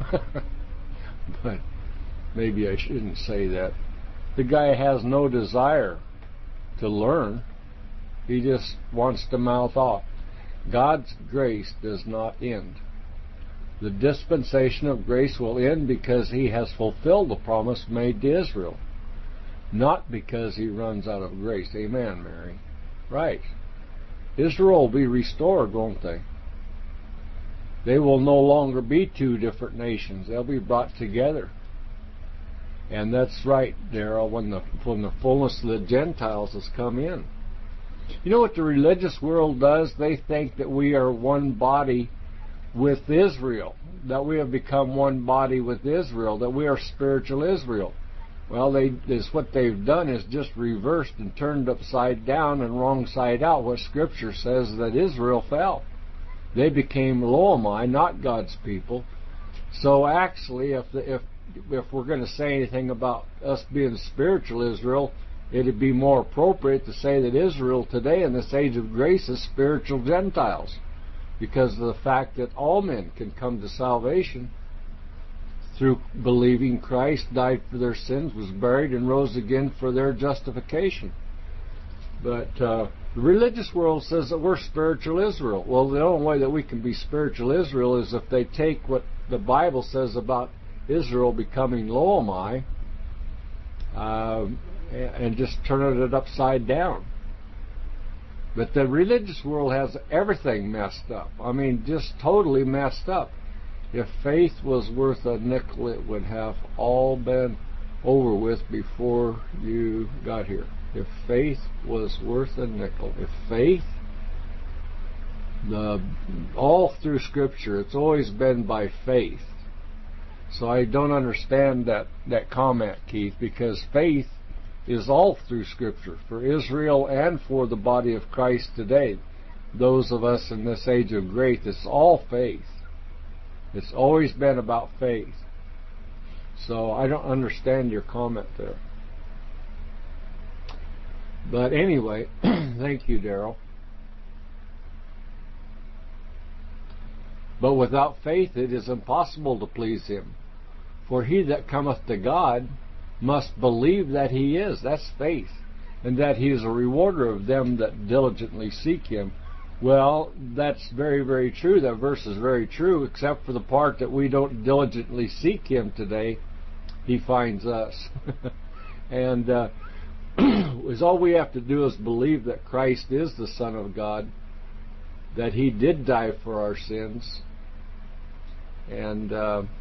But maybe I shouldn't say that. The guy has no desire to learn. He just wants to mouth off. God's grace does not end. The dispensation of grace will end because he has fulfilled the promise made to Israel, not because he runs out of grace. Amen, Mary. Right. Israel will be restored, won't they? They will no longer be two different nations. They'll be brought together. And that's right, Darrell, when the fullness of the Gentiles has come in. You know what the religious world does? They think that we are one body with Israel, that we have become one body with Israel, that we are spiritual Israel. Well, what they've done is just reversed and turned upside down and wrong side out what Scripture says that Israel fell. They became Lo-Ammi, not God's people. So actually, if we're going to say anything about us being spiritual Israel, it'd be more appropriate to say that Israel today in this age of grace is spiritual Gentiles, because of the fact that all men can come to salvation through believing Christ died for their sins, was buried, and rose again for their justification. But the religious world says that we're spiritual Israel. Well, the only way that we can be spiritual Israel is if they take what the Bible says about Israel becoming Lo-Ammi and just turn it upside down. But the religious world has everything messed up. I mean, just totally messed up. If faith was worth a nickel, it would have all been over with before you got here. If faith was worth a nickel. If faith, all through Scripture, it's always been by faith. So I don't understand that comment, Keith, because faith is all through Scripture, for Israel and for the body of Christ today. Those of us in this age of grace, it's all faith. It's always been about faith. So I don't understand your comment there. But anyway, thank you, Darrell. But without faith it is impossible to please him. For he that cometh to God must believe that he is. That's faith. And that he is a rewarder of them that diligently seek him. Well, that's very, very true. That verse is very true, except for the part that we don't diligently seek him today. He finds us. And all we have to do is believe that Christ is the Son of God, that he did die for our sins. And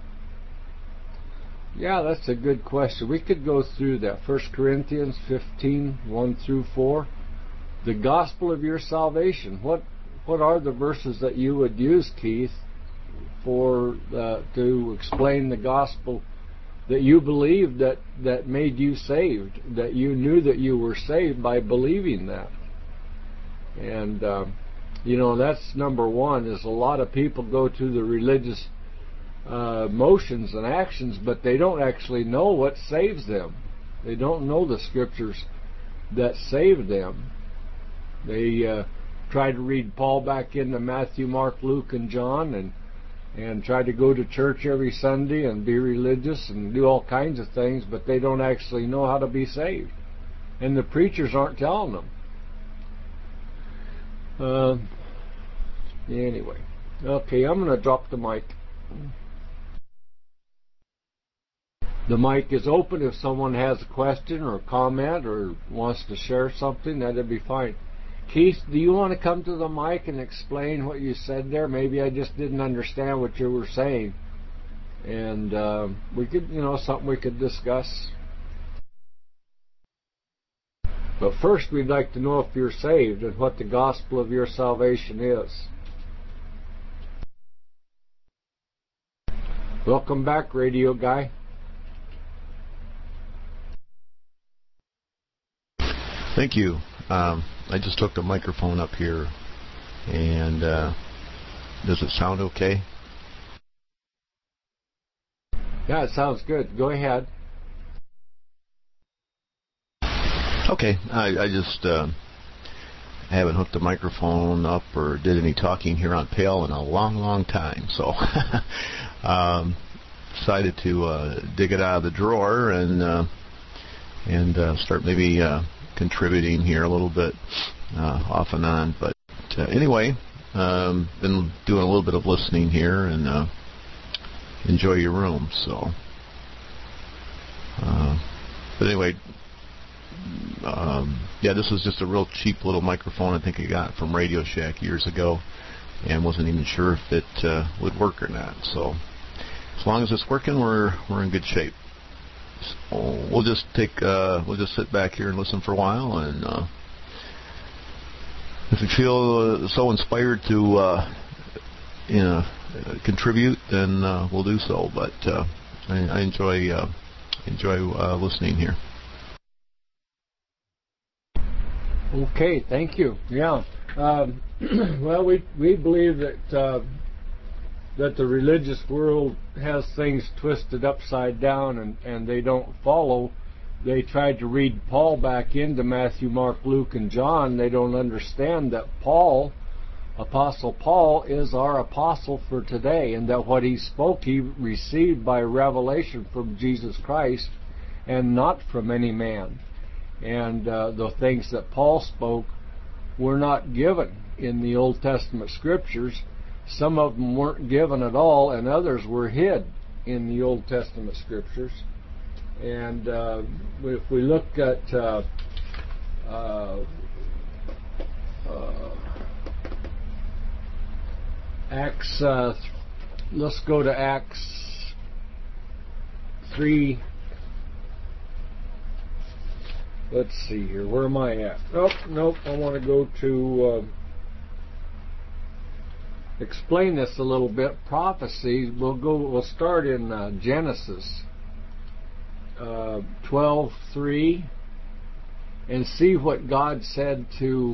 yeah, that's a good question. We could go through that. 1 Corinthians 15, 1 through 4. The gospel of your salvation. What are the verses that you would use, Keith, for to explain the gospel that you believed that made you saved, that you knew that you were saved by believing that? And that's number one. Is a lot of people go to the religious motions and actions, but they don't actually know what saves them. They don't know the Scriptures that save them. They try to read Paul back into Matthew, Mark, Luke, and John, and try to go to church every Sunday and be religious and do all kinds of things, but they don't actually know how to be saved. And the preachers aren't telling them. Anyway. Okay, I'm going to drop the mic. The mic is open. If someone has a question or a comment or wants to share something, that'd be fine. Keith, do you want to come to the mic and explain what you said there? Maybe I just didn't understand what you were saying. And we could, something we could discuss. But first, we'd like to know if you're saved and what the gospel of your salvation is. Welcome back, radio guy. Thank you. I just took the microphone up here, and does it sound okay? Yeah, it sounds good. Go ahead. Okay, I just haven't hooked the microphone up or did any talking here on Pale in a long, long time. So decided to dig it out of the drawer and start maybe contributing here a little bit off and on. But anyway, been doing a little bit of listening here and enjoy your room. So, but anyway, yeah, this was just a real cheap little microphone I think I got from Radio Shack years ago, and wasn't even sure if it would work or not. So, as long as it's working, we're in good shape. So we'll just sit back here and listen for a while, and if you feel so inspired to contribute, then we'll do so. But I enjoy listening here. Okay, thank you. Yeah. Well, we believe that the religious world has things twisted upside down and they don't follow. They tried to read Paul back into Matthew, Mark, Luke, and John. They don't understand that Paul, Apostle Paul, is our apostle for today, and that what he spoke he received by revelation from Jesus Christ and not from any man. And the things that Paul spoke were not given in the Old Testament scriptures. Some of them weren't given at all, and others were hid in the Old Testament scriptures. And if we look at Acts, let's go to Acts 3. Let's see here. Where am I at? Oh, nope. I want to go to explain this a little bit. Prophecy. We'll start in Genesis 12:3 and see what God said to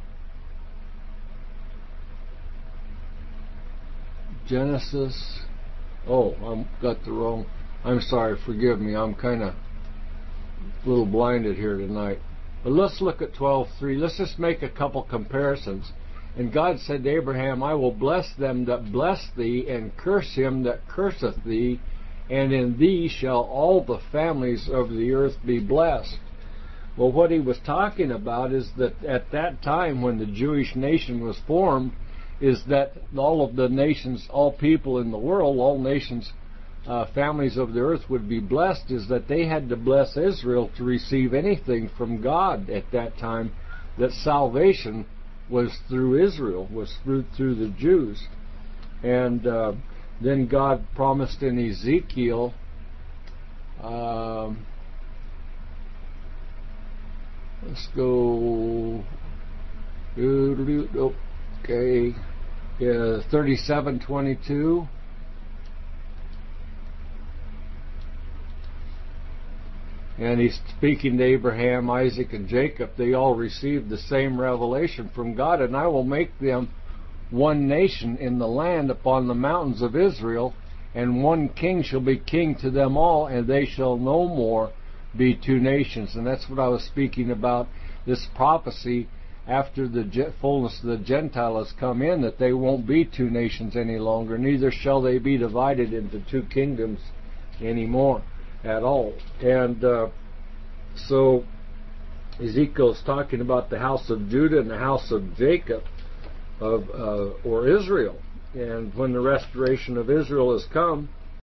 Genesis. Oh, I got the wrong. I'm sorry. Forgive me. I'm kind of a little blinded here tonight. But let's look at 12:3. Let's just make a couple comparisons. And God said to Abraham, I will bless them that bless thee, and curse him that curseth thee, and in thee shall all the families of the earth be blessed. Well, what he was talking about is that at that time when the Jewish nation was formed, is that all of the nations, all people in the world, all nations, families of the earth would be blessed, is that they had to bless Israel to receive anything from God at that time, that salvation was through Israel, was through the Jews. And then God promised in Ezekiel, let's go, okay, 37:22. And he's speaking to Abraham, Isaac, and Jacob. They all received the same revelation from God. And I will make them one nation in the land upon the mountains of Israel, and one king shall be king to them all, and they shall no more be two nations. And that's what I was speaking about, this prophecy after the fullness of the Gentile has come in, that they won't be two nations any longer, neither shall they be divided into two kingdoms anymore at all. And so Ezekiel's talking about the house of Judah and the house of Jacob, or Israel. And when the restoration of Israel has come,